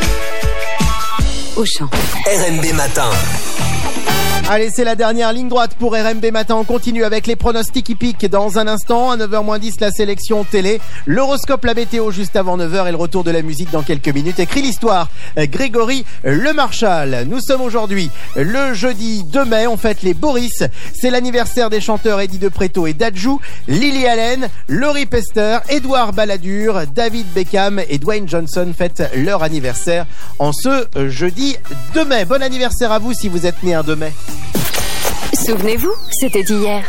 Auchan. RMB Matin. Allez, c'est la dernière ligne droite pour RMB Matin. On continue avec les pronostics hippiques dans un instant. À 9h-10, la sélection télé. L'horoscope, la météo juste avant 9h et le retour de la musique dans quelques minutes. Écrit l'histoire, Grégory Le Marchal. Nous sommes aujourd'hui le jeudi 2 mai. On fête les Boris. C'est l'anniversaire des chanteurs Eddie De Pretto et Dadju, Lily Allen, Laurie Pester, Édouard Balladur, David Beckham et Dwayne Johnson fêtent leur anniversaire en ce jeudi 2 mai. Bon anniversaire à vous si vous êtes né un 2 mai. Souvenez-vous, c'était hier.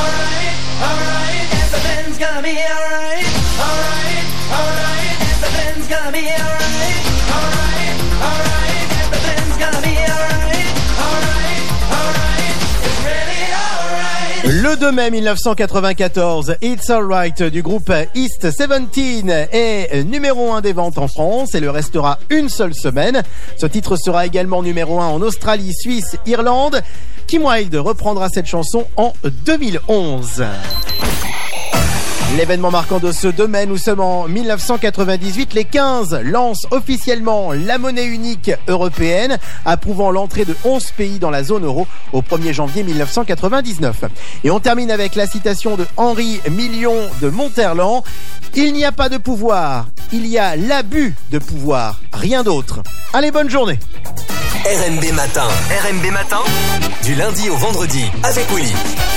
Le 2 mai 1994, It's Alright du groupe East 17 est numéro 1 des ventes en France et le restera une seule semaine. Ce titre sera également numéro 1 en Australie, Suisse, Irlande. Kim Wilde reprendra cette chanson en 2011. L'événement marquant de ce 2 mai, nous sommes en 1998. Les 15 lancent officiellement la monnaie unique européenne, approuvant l'entrée de 11 pays dans la zone euro au 1er janvier 1999. Et on termine avec la citation de Henri Million de Monterland. Il n'y a pas de pouvoir, il y a l'abus de pouvoir, rien d'autre. Allez, bonne journée. RMB Matin. RMB Matin. Du lundi au vendredi avec Willy.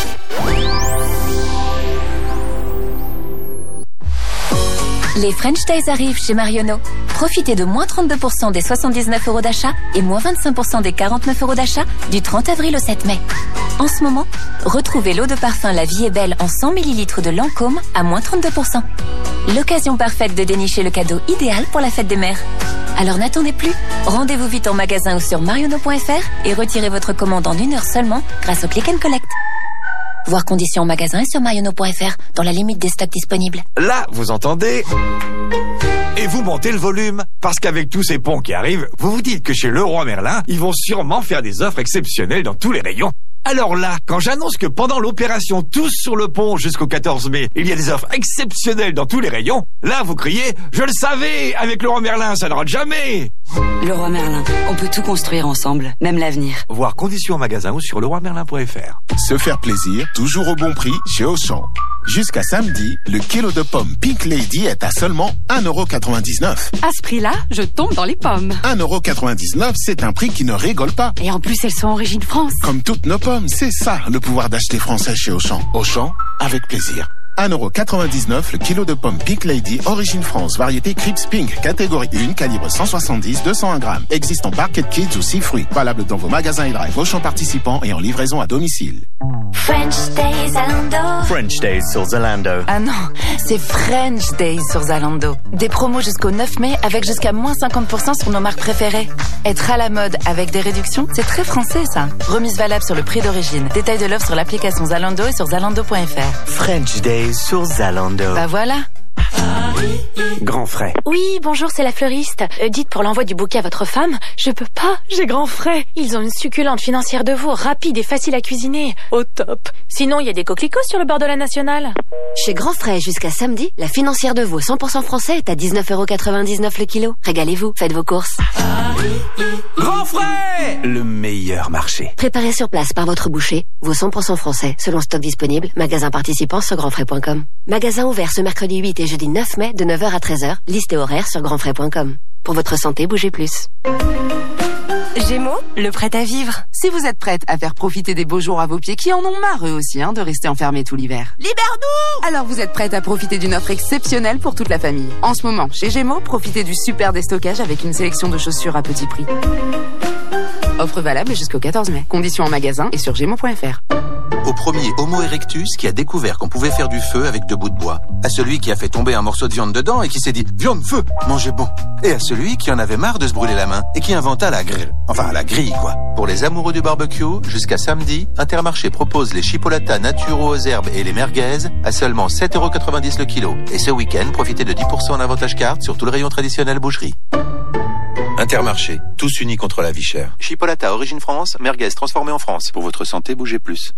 Les French Days arrivent chez Marionneau. Profitez de moins 32% des 79 € d'achat et moins 25% des 49 € d'achat du 30 avril au 7 mai. En ce moment, retrouvez l'eau de parfum La Vie est Belle en 100 ml de Lancôme à moins 32%. L'occasion parfaite de dénicher le cadeau idéal pour la fête des mères. Alors n'attendez plus, rendez-vous vite en magasin ou sur marionneau.fr et retirez votre commande en 1 heure seulement grâce au Click and Collect. Voir conditions en magasin et sur marionneau.fr dans la limite des stocks disponibles. Là, vous entendez ? Et vous montez le volume. Parce qu'avec tous ces ponts qui arrivent, vous vous dites que chez Leroy Merlin, ils vont sûrement faire des offres exceptionnelles dans tous les rayons. Alors là, quand j'annonce que pendant l'opération Tous sur le pont jusqu'au 14 mai, il y a des offres exceptionnelles dans tous les rayons, là vous criez « Je le savais, avec Leroy Merlin, ça ne rate jamais !» Leroy Merlin, on peut tout construire ensemble, même l'avenir. Voir conditions en magasin ou sur leroymerlin.fr. Se faire plaisir, toujours au bon prix chez Auchan. Jusqu'à samedi, le kilo de pommes Pink Lady est à seulement 1,99 €. À ce prix-là, je tombe dans les pommes. 1,99 €, c'est un prix qui ne rigole pas. Et en plus, elles sont origine France. Comme toutes nos pommes, c'est ça le pouvoir d'acheter français chez Auchan. Auchan, avec plaisir. 1,99 € le kilo de pommes Pink Lady, origine France, variété Crips Pink, catégorie 1, calibre 170, 201 grammes. Existe en Barquette Kids ou 6 fruits. Valable dans vos magasins et drive Auchan participants et en livraison à domicile. French Days Zalando. French Days sur Zalando. Ah non, c'est French Days sur Zalando. Des promos jusqu'au 9 mai avec jusqu'à moins 50% sur nos marques préférées. Être à la mode avec des réductions, c'est très français ça. Remise valable sur le prix d'origine. Détail de l'offre sur l'application Zalando et sur zalando.fr. French Days sur Zalando. Bah voilà. Grand frais. Oui, bonjour, c'est la fleuriste. Dites pour l'envoi du bouquet à votre femme, je peux pas, j'ai grand frais. Ils ont une succulente financière de veau, rapide et facile à cuisiner. Au top. Sinon, il y a des coquelicots sur le bord de la nationale. Chez Grand Frais, jusqu'à samedi, la financière de veau 100% français est à 19,99 € le kilo. Régalez-vous, faites vos courses. Grand frais, le meilleur marché. Préparé sur place par votre boucher, veau 100% français, selon stock disponible, magasin participant sur grandfrais.com. Magasin ouvert ce mercredi 8 et jeudi 9 mai de 9h à 13h, liste et horaire sur grandfrais.com. Pour votre santé, bougez plus. Gémeaux, le prêt à vivre. Si vous êtes prête à faire profiter des beaux jours à vos pieds qui en ont marre eux aussi de rester enfermés tout l'hiver. Libère-nous! Alors vous êtes prête à profiter d'une offre exceptionnelle pour toute la famille. En ce moment, chez Gémeaux, profitez du super déstockage avec une sélection de chaussures à petit prix. Offre valable jusqu'au 14 mai. Conditions en magasin et sur gémeaux.fr. Au premier Homo erectus qui a découvert qu'on pouvait faire du feu avec 2 bouts de bois. À celui qui a fait tomber un morceau de viande dedans et qui s'est dit « Viande, feu, mangez bon ». Et à celui qui en avait marre de se brûler la main et qui inventa la grille. Enfin, la grille, quoi. Pour les amoureux du barbecue, jusqu'à samedi, Intermarché propose les chipolatas naturaux aux herbes et les merguez à seulement 7,90 € le kilo. Et ce week-end, profitez de 10% en avantage carte sur tout le rayon traditionnel boucherie. Intermarché, tous unis contre la vie chère. Chipolata origine France, merguez transformée en France. Pour votre santé, bougez plus.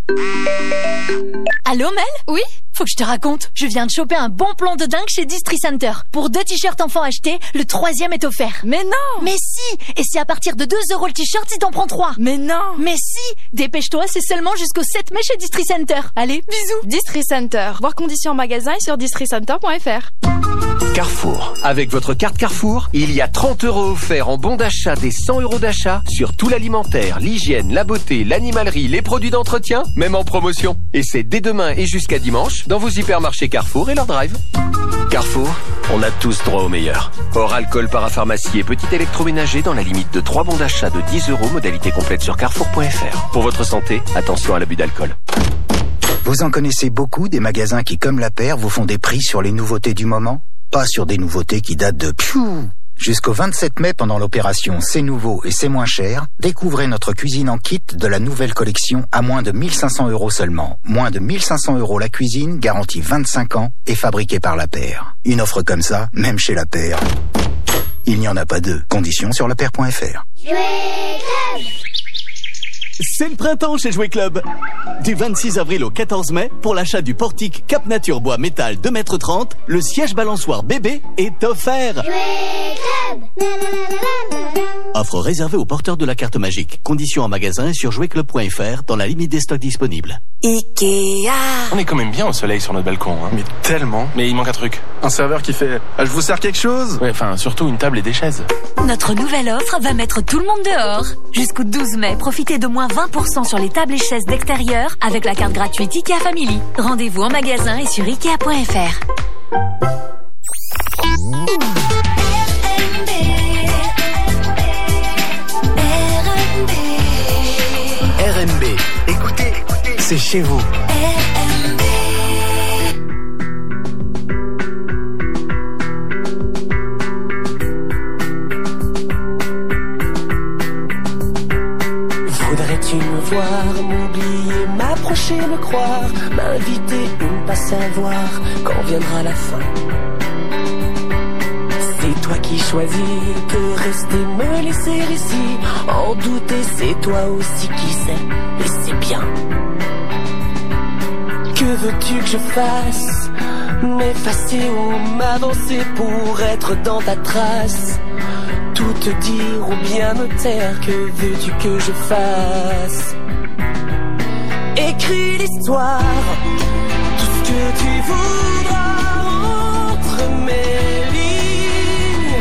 Allô Mel? Oui? Faut que je te raconte. Je viens de choper un bon plan de dingue chez Distri Center. Pour 2 t-shirts enfants achetés, le 3e est offert. Mais non! Mais si! Et c'est à partir de 2 € le t-shirt si t'en prends 3. Mais non! Mais si! Dépêche-toi, c'est seulement jusqu'au 7 mai chez Distri Center. Allez, bisous! Distri Center. Voir conditions en magasin et sur districenter.fr. Carrefour. Avec votre carte Carrefour, il y a 30 € offerts en bon d'achat des 100 € d'achat sur tout l'alimentaire, l'hygiène, la beauté, l'animalerie, les produits d'entretien, même en promotion. Et c'est dès demain et jusqu'à dimanche dans vos hypermarchés Carrefour et leur drive. Carrefour, on a tous droit au meilleur. Hors alcool, parapharmacie et petit électroménager dans la limite de 3 bons d'achat de 10 €, modalité complète sur carrefour.fr. Pour votre santé, attention à l'abus d'alcool. Vous en connaissez beaucoup des magasins qui, comme la paire, vous font des prix sur les nouveautés du moment? Pas sur des nouveautés qui datent de pfiou. Jusqu'au 27 mai, pendant l'opération C'est nouveau et c'est moins cher, découvrez notre cuisine en kit de la nouvelle collection à moins de 1500 € seulement. Moins de 1500 € la cuisine, garantie 25 ans et fabriquée par la paire. Une offre comme ça, même chez la paire, il n'y en a pas deux. Conditions sur lapaire.fr. C'est le printemps chez Jouet Club. Du 26 avril au 14 mai, pour l'achat du portique Cap Nature Bois Métal 2,30 m, le siège balançoire bébé est offert. Jouet Club. Offre réservée aux porteurs de la carte magique. Conditions en magasin et sur jouetclub.fr dans la limite des stocks disponibles. Ikea. On est quand même bien au soleil sur notre balcon, hein. Mais tellement. Mais il manque un truc. Un serveur qui fait « Je vous sers quelque chose ?» Ouais, enfin, surtout une table et des chaises. Notre nouvelle offre va mettre tout le monde dehors. Jusqu'au 12 mai, profitez de moins 20% sur les tables et chaises d'extérieur avec la carte gratuite Ikea Family. Rendez-vous en magasin et sur Ikea.fr. RMB, écoutez, c'est chez vous. Voudrais-tu me voir, m'oublier, m'approcher, me croire, m'inviter ou pas savoir quand viendra la fin? C'est toi qui choisis de rester, me laisser ici, en douter, c'est toi aussi qui sais, et c'est bien. Que veux-tu que je fasse? M'effacer ou m'avancer pour être dans ta trace? Tout te dire ou bien me taire, que veux-tu que je fasse? Écris l'histoire, tout ce que tu voudras entre mes lignes.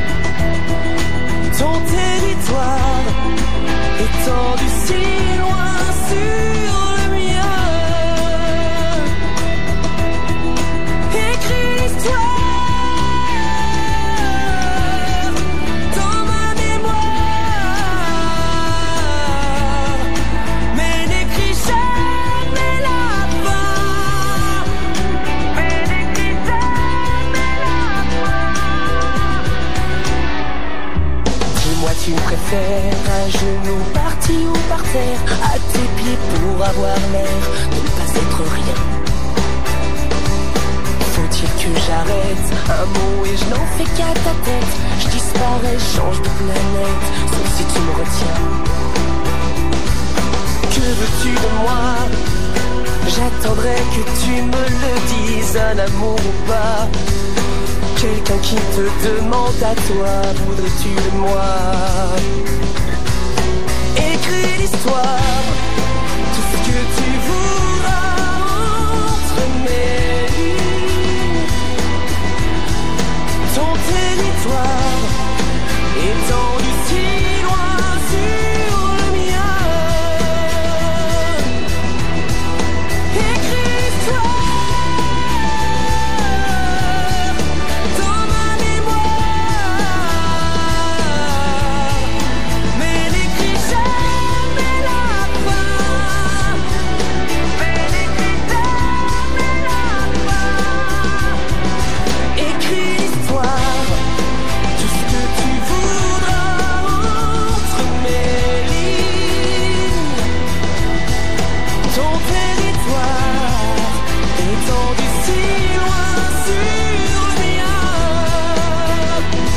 Ton territoire étendu si loin sur le mien. Écris l'histoire dans ma mémoire, mais n'écris jamais la fin. Mais n'écris jamais la fin. Dis-moi, tu préfères à genoux, parti ou par terre, à tes pieds pour avoir l'air de ne pas être rien? Faut-il que j'arrête un mot et je n'en fais qu'à ta tête? Je disparais, change de planète, sauf si tu me retiens. Que veux-tu de moi? J'attendrai que tu me le dises, un amour ou pas. Quelqu'un qui te demande à toi, voudrais-tu de moi? Écris l'histoire, tout ce que tu voudras entre mes lignes. Ton territoire étendu si loin sur le mien. Écris l'histoire dans ma mémoire, mais n'écris jamais la fin. Mais n'écris jamais la fin. Écris l'histoire, tout ce que tu voudras entre mes lignes. Ton territoire étendu si loin sur le mien.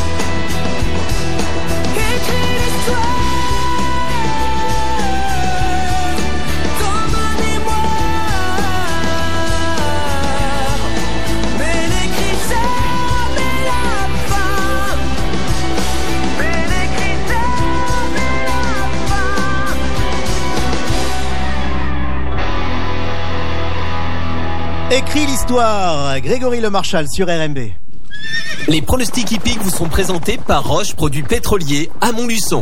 Écris l'histoire dans ma mémoire, mais n'écris jamais la fin. Mais n'écris jamais la fin. Écris l'histoire, Grégory Le Marchal sur RMB. Les pronostics hippiques vous sont présentés par Roche, produits pétroliers à Montluçon.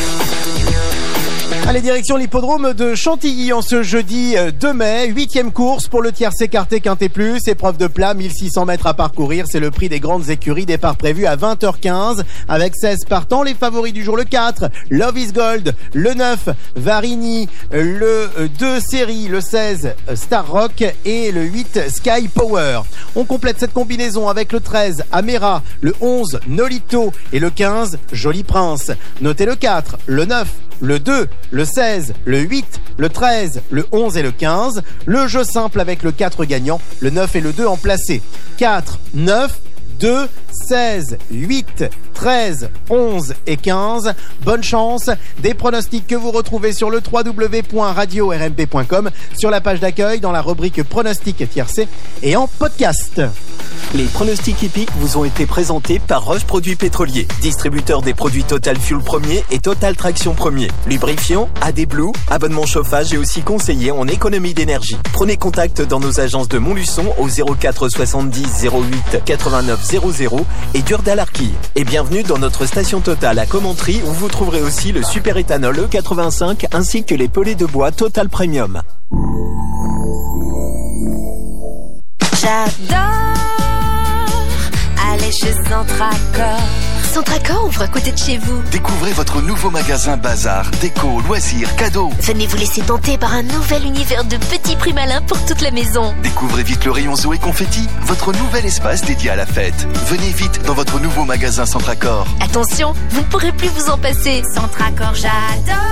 Allez, direction l'hippodrome de Chantilly en ce jeudi 2 mai, 8e course pour le tierce écarté Quintet Plus, épreuve de plat, 1600 mètres à parcourir, c'est le prix des grandes écuries, départ prévu à 20h15 avec 16 partants, les favoris du jour le 4, Love is Gold, le 9, Varini, le 2, Série, le 16, Star Rock et le 8, Sky Power. On complète cette combinaison avec le 13, Amera, le 11, Nolito et le 15, Joli Prince. Notez le 4, le 9, le 2, le 16, le 8, le 13, le 11 et le 15. Le jeu simple avec le 4 gagnant, le 9 et le 2 en placé. 4, 9, 2, 16, 8, 13, 11 et 15. Bonne chance. Des pronostics que vous retrouvez sur le www.radio-rmp.com, sur la page d'accueil, dans la rubrique pronostics tiercé et en podcast. Les pronostics hippiques vous ont été présentés par Roche Produits Pétroliers, distributeur des produits Total Fuel Premier et Total Traction Premier. Lubrifiant, AD Blue, abonnement chauffage et aussi conseiller en économie d'énergie. Prenez contact dans nos agences de Montluçon au 04 70 08 89 00 et d'Urdalarquille. Et bienvenue dans notre station Total à Commentry où vous trouverez aussi le super éthanol E85 ainsi que les pelés de bois Total Premium. J'adore aller chez Centracor. Centracor ouvre à côté de chez vous. Découvrez votre nouveau magasin bazar, déco, loisirs, cadeaux. Venez vous laisser tenter par un nouvel univers de petits prix malins pour toute la maison. Découvrez vite le rayon Zoé Confetti, votre nouvel espace dédié à la fête. Venez vite dans votre nouveau magasin Centracor. Attention, vous ne pourrez plus vous en passer. Centracor, j'adore.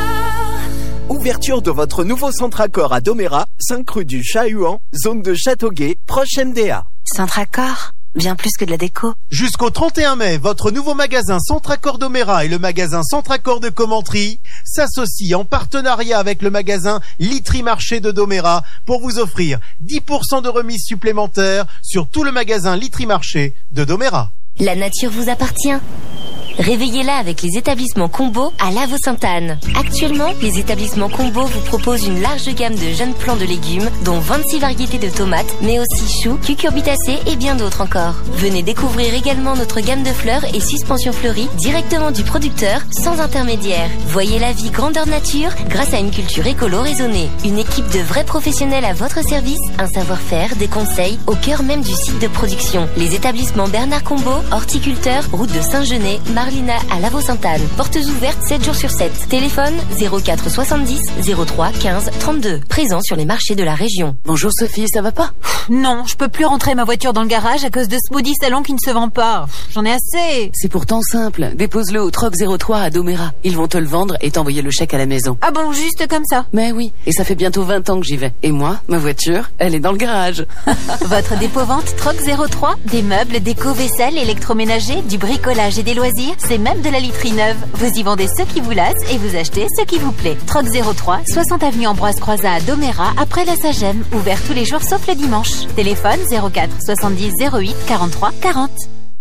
Ouverture de votre nouveau Centracor à Domérat, 5 rue du Chat-Huant, zone de Châteauguay, proche MDA. Centracor, bien plus que de la déco. Jusqu'au 31 mai, votre nouveau magasin Centracor Domérat et le magasin Centracor de Commentry s'associent en partenariat avec le magasin Litry Marché de Domérat pour vous offrir 10% de remise supplémentaire sur tout le magasin Litry Marché de Domérat. La nature vous appartient. Réveillez-la avec les établissements Combo à La Vaux-Sainte-Anne. Actuellement, les établissements Combo vous proposent une large gamme de jeunes plants de légumes, dont 26 variétés de tomates, mais aussi choux, cucurbitacées et bien d'autres encore. Venez découvrir également notre gamme de fleurs et suspensions fleuries directement du producteur, sans intermédiaire. Voyez la vie grandeur nature grâce à une culture écolo raisonnée. Une équipe de vrais professionnels à votre service, un savoir-faire, des conseils au cœur même du site de production. Les établissements Bernard Combo, horticulteur, route de Saint-Genès, Marlina à La Vaux-Sainte-Anne. Portes ouvertes 7 jours sur 7. Téléphone 04 70 03 15 32. Présent sur les marchés de la région. Bonjour Sophie, ça va pas? Non, je peux plus rentrer ma voiture dans le garage à cause de ce maudit salon qui ne se vend pas. J'en ai assez. C'est pourtant simple. Dépose-le au Troc 03 à Domérat. Ils vont te le vendre et t'envoyer le chèque à la maison. Ah bon, juste comme ça? Mais oui, et ça fait bientôt 20 ans que j'y vais. Et moi, ma voiture, elle est dans le garage. Votre dépôt-vente Troc 03, des meubles, déco, vaisselle, électroménager, du bricolage et des loisirs, c'est même de la literie neuve. Vous y vendez ce qui vous lasse et vous achetez ce qui vous plaît. Troc 03, 60 avenue Ambroise Croizat à Domérat, après la Sagem, ouvert tous les jours sauf le dimanche. Téléphone 04 70 08 43 40.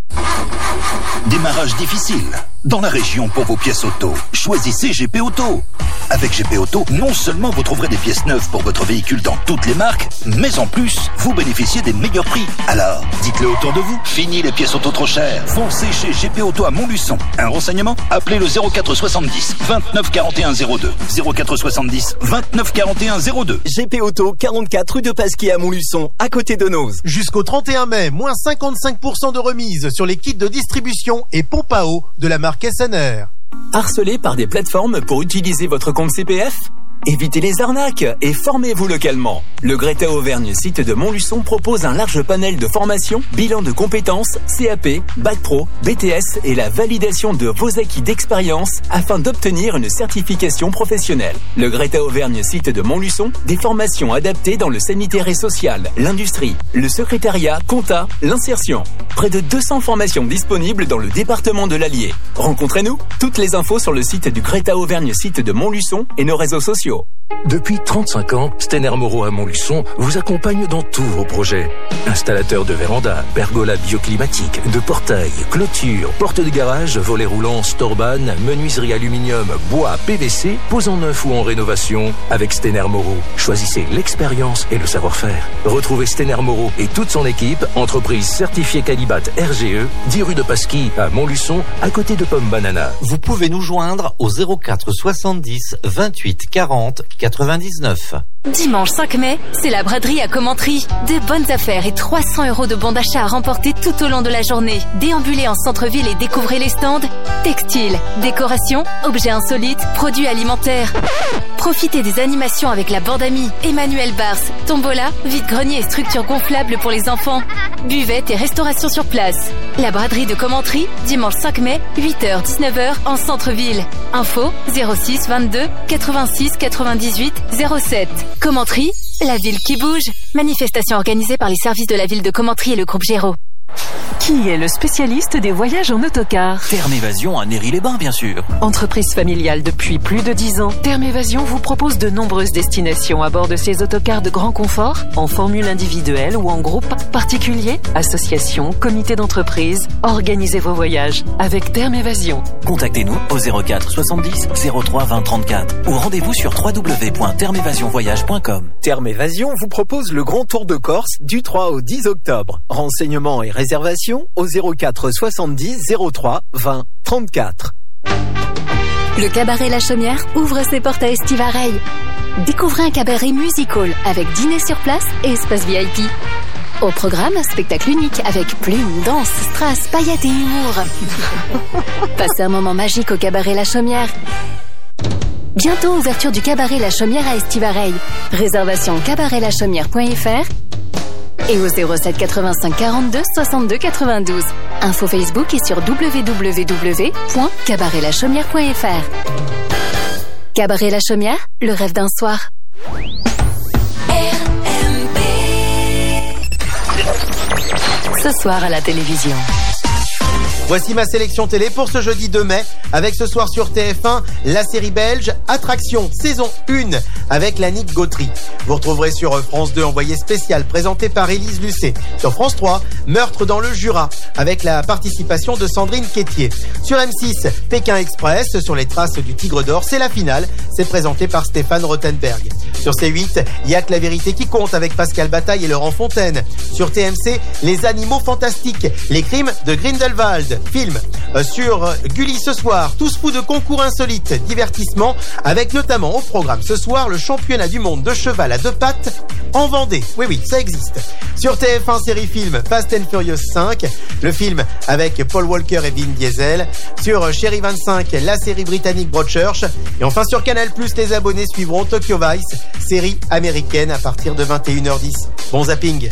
Démarrage difficile. Dans la région pour vos pièces auto, choisissez GP Auto. Avec GP Auto, non seulement vous trouverez des pièces neuves pour votre véhicule dans toutes les marques, mais en plus, vous bénéficiez des meilleurs prix. Alors, dites-le autour de vous, fini les pièces auto trop chères. Foncez chez GP Auto à Montluçon. Un renseignement? Appelez le 04 70 29 41 02. 04 70 29 41 02. GP Auto, 44 rue de Pasquier à Montluçon, à côté de Noz. Jusqu'au 31 mai, moins 55% de remise sur les kits de distribution et pompes à eau de la marque SNR. Harcelé par des plateformes pour utiliser votre compte CPF? Évitez les arnaques et formez-vous localement. Le Greta Auvergne site de Montluçon propose un large panel de formations, bilan de compétences, CAP, Bac Pro, BTS et la validation de vos acquis d'expérience afin d'obtenir une certification professionnelle. Le Greta Auvergne site de Montluçon, des formations adaptées dans le sanitaire et social, l'industrie, le secrétariat, compta, l'insertion. Près de 200 formations disponibles dans le département de l'Allier. Rencontrez-nous. Toutes les infos sur le site du Greta Auvergne site de Montluçon et nos réseaux sociaux. Depuis 35 ans, Stener Moreau à Montluçon vous accompagne dans tous vos projets. Installateur de vérandas, pergola bioclimatique, de portails, clôtures, portes de garage, volets roulants, storban, menuiserie aluminium, bois, PVC, pose en neuf ou en rénovation. Avec Stener Moreau, choisissez l'expérience et le savoir-faire. Retrouvez Stener Moreau et toute son équipe, entreprise certifiée Calibat RGE, 10 rue de Pasquis à Montluçon, à côté de Pomme Banana. Vous pouvez nous joindre au 04 70 28 40 99. Dimanche 5 mai, c'est la braderie à Commentry. De bonnes affaires et 300 € de bons d'achat à remporter tout au long de la journée. Déambulez en centre-ville et découvrez les stands textiles, décoration, objets insolites, produits alimentaires. Profitez des animations avec la bande amie, Emmanuel Bars, tombola, vide-grenier et structures gonflables pour les enfants. Buvette et restauration sur place. La braderie de Commentry, dimanche 5 mai, 8h, 19h en centre-ville. Info 06 22 86 98 07. Commentry, la ville qui bouge. Manifestation organisée par les services de la ville de Commentry et le groupe Géraud. Qui est le spécialiste des voyages en autocar? Terme Évasion à Néry-les-Bains, bien sûr. Entreprise familiale depuis plus de 10 ans, Terme Évasion vous propose de nombreuses destinations à bord de ces autocars de grand confort, en formule individuelle ou en groupe, particulier, association, comité d'entreprise. Organisez vos voyages avec Terme Évasion. Contactez-nous au 04 70 03 20 34 ou rendez-vous sur www.termevasionvoyage.com. Terme Évasion vous propose le Grand Tour de Corse du 3 au 10 octobre. Renseignements et réservations au 04 70 03 20 34. Le cabaret La Chaumière ouvre ses portes à Estivareil. Découvrez un cabaret musical avec dîner sur place et espace VIP. Au programme, spectacle unique avec plumes, danse, strass, paillettes et humour. Passez un moment magique au cabaret La Chaumière. Bientôt ouverture du cabaret La Chaumière à Estivareil. Réservation cabaretlachaumière.fr et au 07 85 42 62 92. Info Facebook et sur www.cabaretlachaumière.fr. Cabaret La Chaumière, le rêve d'un soir. Ce soir à la télévision. Voici ma sélection télé pour ce jeudi 2 mai, avec ce soir sur TF1, la série belge Attraction, saison 1, avec Lannick Gautry. Vous retrouverez sur France 2 Envoyé spécial, présenté par Élise Lucet. Sur France 3, Meurtre dans le Jura, avec la participation de Sandrine Quétier. Sur M6, Pékin Express, sur les traces du Tigre d'Or, c'est la finale, c'est présenté par Stéphane Rothenberg. Sur C8, il y a que la vérité qui compte, avec Pascal Bataille et Laurent Fontaine. Sur TMC, Les Animaux Fantastiques, les crimes de Grindelwald. Film. Sur Gulli ce soir, tous fous de concours insolites, divertissement, avec notamment au programme ce soir le championnat du monde de cheval à deux pattes en Vendée. Oui, ça existe. Sur TF1 série film, Fast and Furious 5, le film avec Paul Walker et Vin Diesel. Sur Chéri 25, la série britannique Broadchurch. Et enfin sur Canal+, les abonnés suivront Tokyo Vice, série américaine à partir de 21h10. Bon zapping.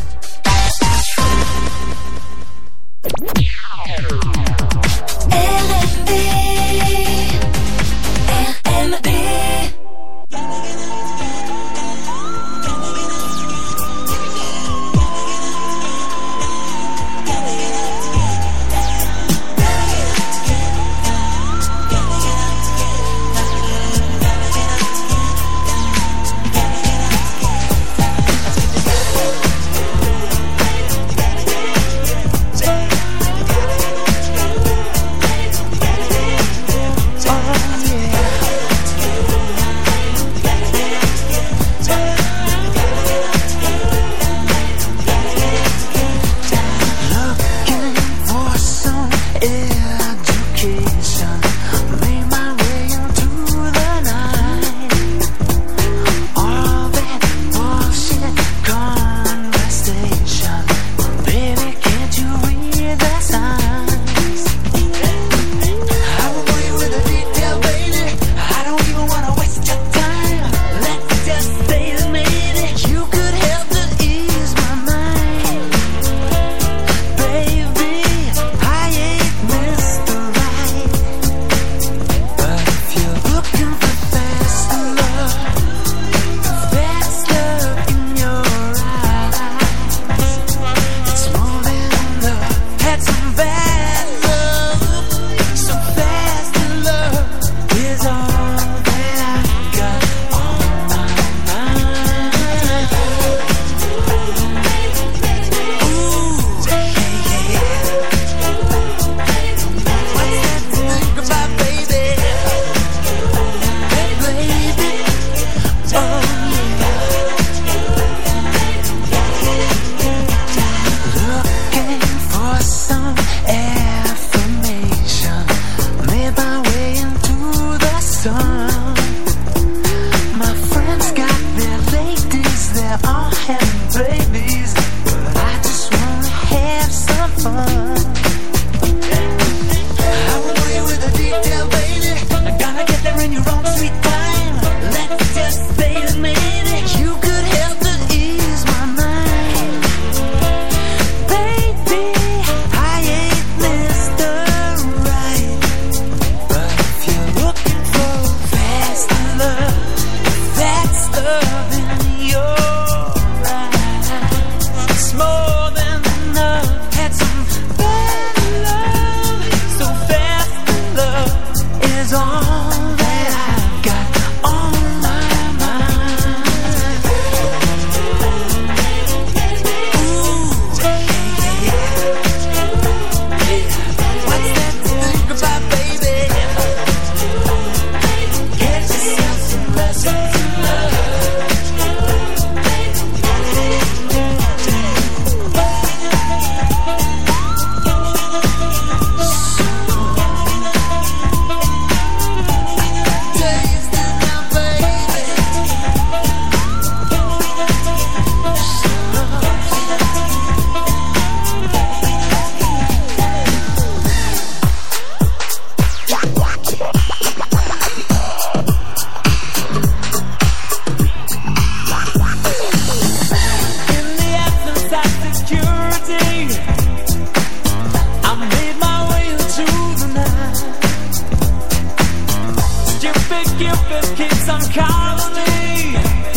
Memphis keeps on calling me.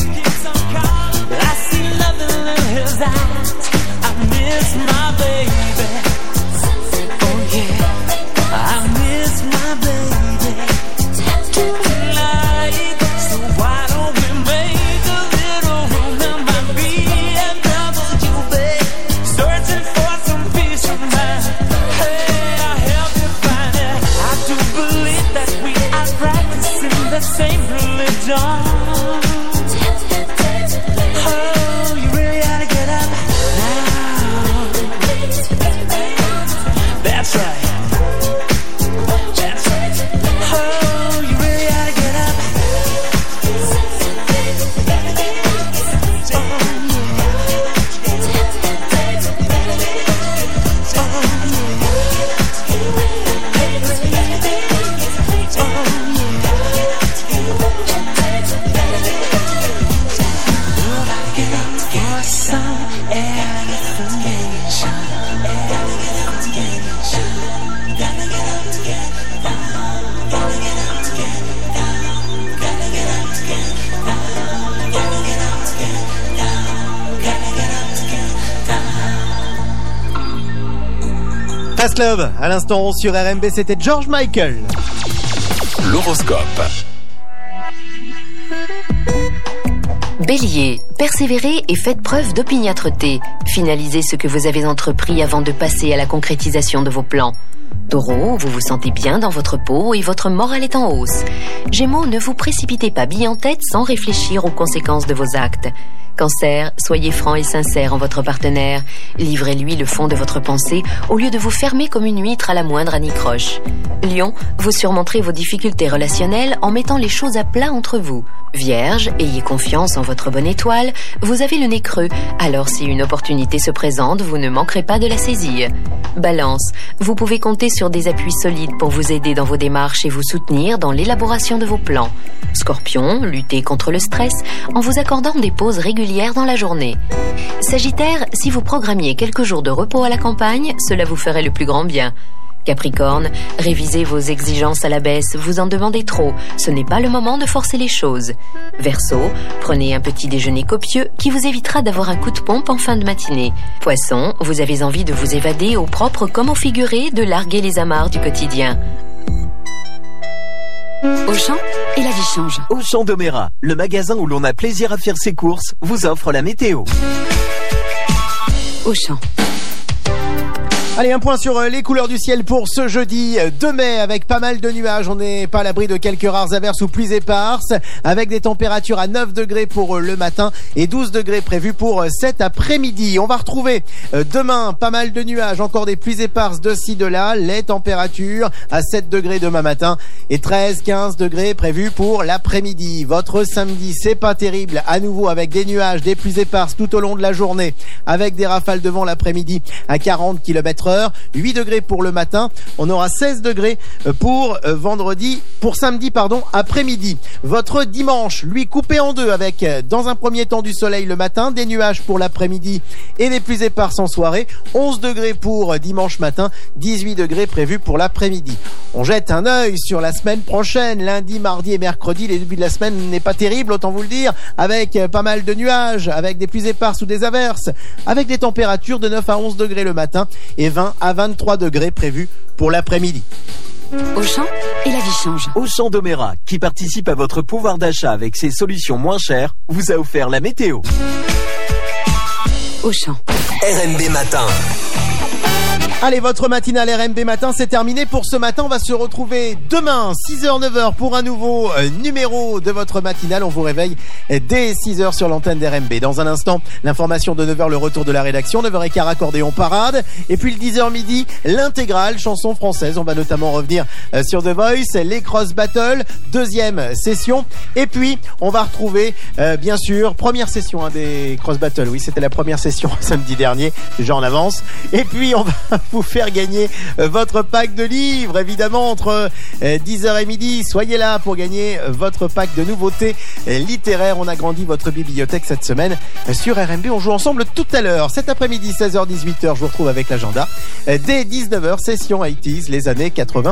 I see nothing in his eyes. I miss my baby. Oh yeah, I miss my baby tonight. So why don't we make a little room in my BMW, babe? Searching for some peace of mind. Hey, I help you find it. I do believe that we are practicing the same religion. Oh, you really gotta get up now. That's right. That's right. Oh, you really gotta get up. For some information. Fast Love, à l'instant sur RMB, c'était George Michael. L'horoscope. Bélier, persévérez et faites preuve d'opiniâtreté. Finalisez ce que vous avez entrepris avant de passer à la concrétisation de vos plans. Taureau, vous vous sentez bien dans votre peau et votre morale est en hausse. Gémeaux, ne vous précipitez pas bille en tête sans réfléchir aux conséquences de vos actes. Cancer, soyez franc et sincère en votre partenaire. Livrez-lui le fond de votre pensée au lieu de vous fermer comme une huître à la moindre anicroche. Lion, vous surmonterez vos difficultés relationnelles en mettant les choses à plat entre vous. Vierge, ayez confiance en votre bonne étoile, vous avez le nez creux, alors si une opportunité se présente, vous ne manquerez pas de la saisir. Balance, vous pouvez compter sur des appuis solides pour vous aider dans vos démarches et vous soutenir dans l'élaboration de vos plans. Scorpion, luttez contre le stress en vous accordant des pauses régulières dans la journée. Sagittaire, si vous programmiez quelques jours de repos à la campagne, cela vous ferait le plus grand bien. Capricorne, révisez vos exigences à la baisse, vous en demandez trop, ce n'est pas le moment de forcer les choses. Verseau, prenez un petit déjeuner copieux qui vous évitera d'avoir un coup de pompe en fin de matinée. Poisson, vous avez envie de vous évader au propre comme au figuré, de larguer les amarres du quotidien. Auchan, et la vie change. Auchan Domera, le magasin où l'on a plaisir à faire ses courses, vous offre la météo. Auchan. Allez, un point sur les couleurs du ciel pour ce jeudi 2 mai avec pas mal de nuages. On n'est pas à l'abri de quelques rares averses ou pluies éparses avec des températures à 9 degrés pour le matin et 12 degrés prévus pour cet après-midi. On va retrouver demain pas mal de nuages, encore des pluies éparses de ci, de là. Les températures à 7 degrés demain matin et 13-15 degrés prévus pour l'après-midi. Votre samedi, c'est pas terrible. À nouveau avec des nuages, des pluies éparses tout au long de la journée avec des rafales de vent l'après-midi à 40 km/h. 8 degrés pour le matin, on aura 16 degrés pour samedi après-midi. Votre dimanche, lui, coupé en deux avec dans un premier temps du soleil le matin, des nuages pour l'après-midi et des pluies éparses en soirée. 11 degrés pour dimanche matin, 18 degrés prévus pour l'après-midi. On jette un œil sur la semaine prochaine, lundi, mardi et mercredi. Les débuts de la semaine n'est pas terrible, autant vous le dire, avec pas mal de nuages, avec des pluies éparses ou des averses, avec des températures de 9 à 11 degrés le matin et 20 à 23 degrés prévus pour l'après-midi. Auchan, et la vie change. Auchan Domera, qui participe à votre pouvoir d'achat avec ses solutions moins chères, vous a offert la météo. Auchan. RMB Matin. Allez, votre matinale RMB Matin, c'est terminé pour ce matin. On va se retrouver demain, 6h, 9h pour un nouveau numéro de votre matinale. On vous réveille dès 6h sur l'antenne d'RMB. Dans un instant, l'information de 9h, le retour de la rédaction. 9h15, accordéon parade. Et puis le 10h midi, l'intégrale chanson française. On va notamment revenir sur The Voice, les cross battles, deuxième session. Et puis, on va retrouver, bien sûr, première session des cross battles. Oui, c'était la première session samedi dernier. Déjà en avance. Et puis, on va vous faire gagner votre pack de livres, évidemment, entre 10h et midi. Soyez là pour gagner votre pack de nouveautés littéraires. On agrandit votre bibliothèque cette semaine sur RMB. On joue ensemble tout à l'heure. Cet après-midi, 16h, 18h, je vous retrouve avec l'agenda. Dès 19h, session 80s, les années 80.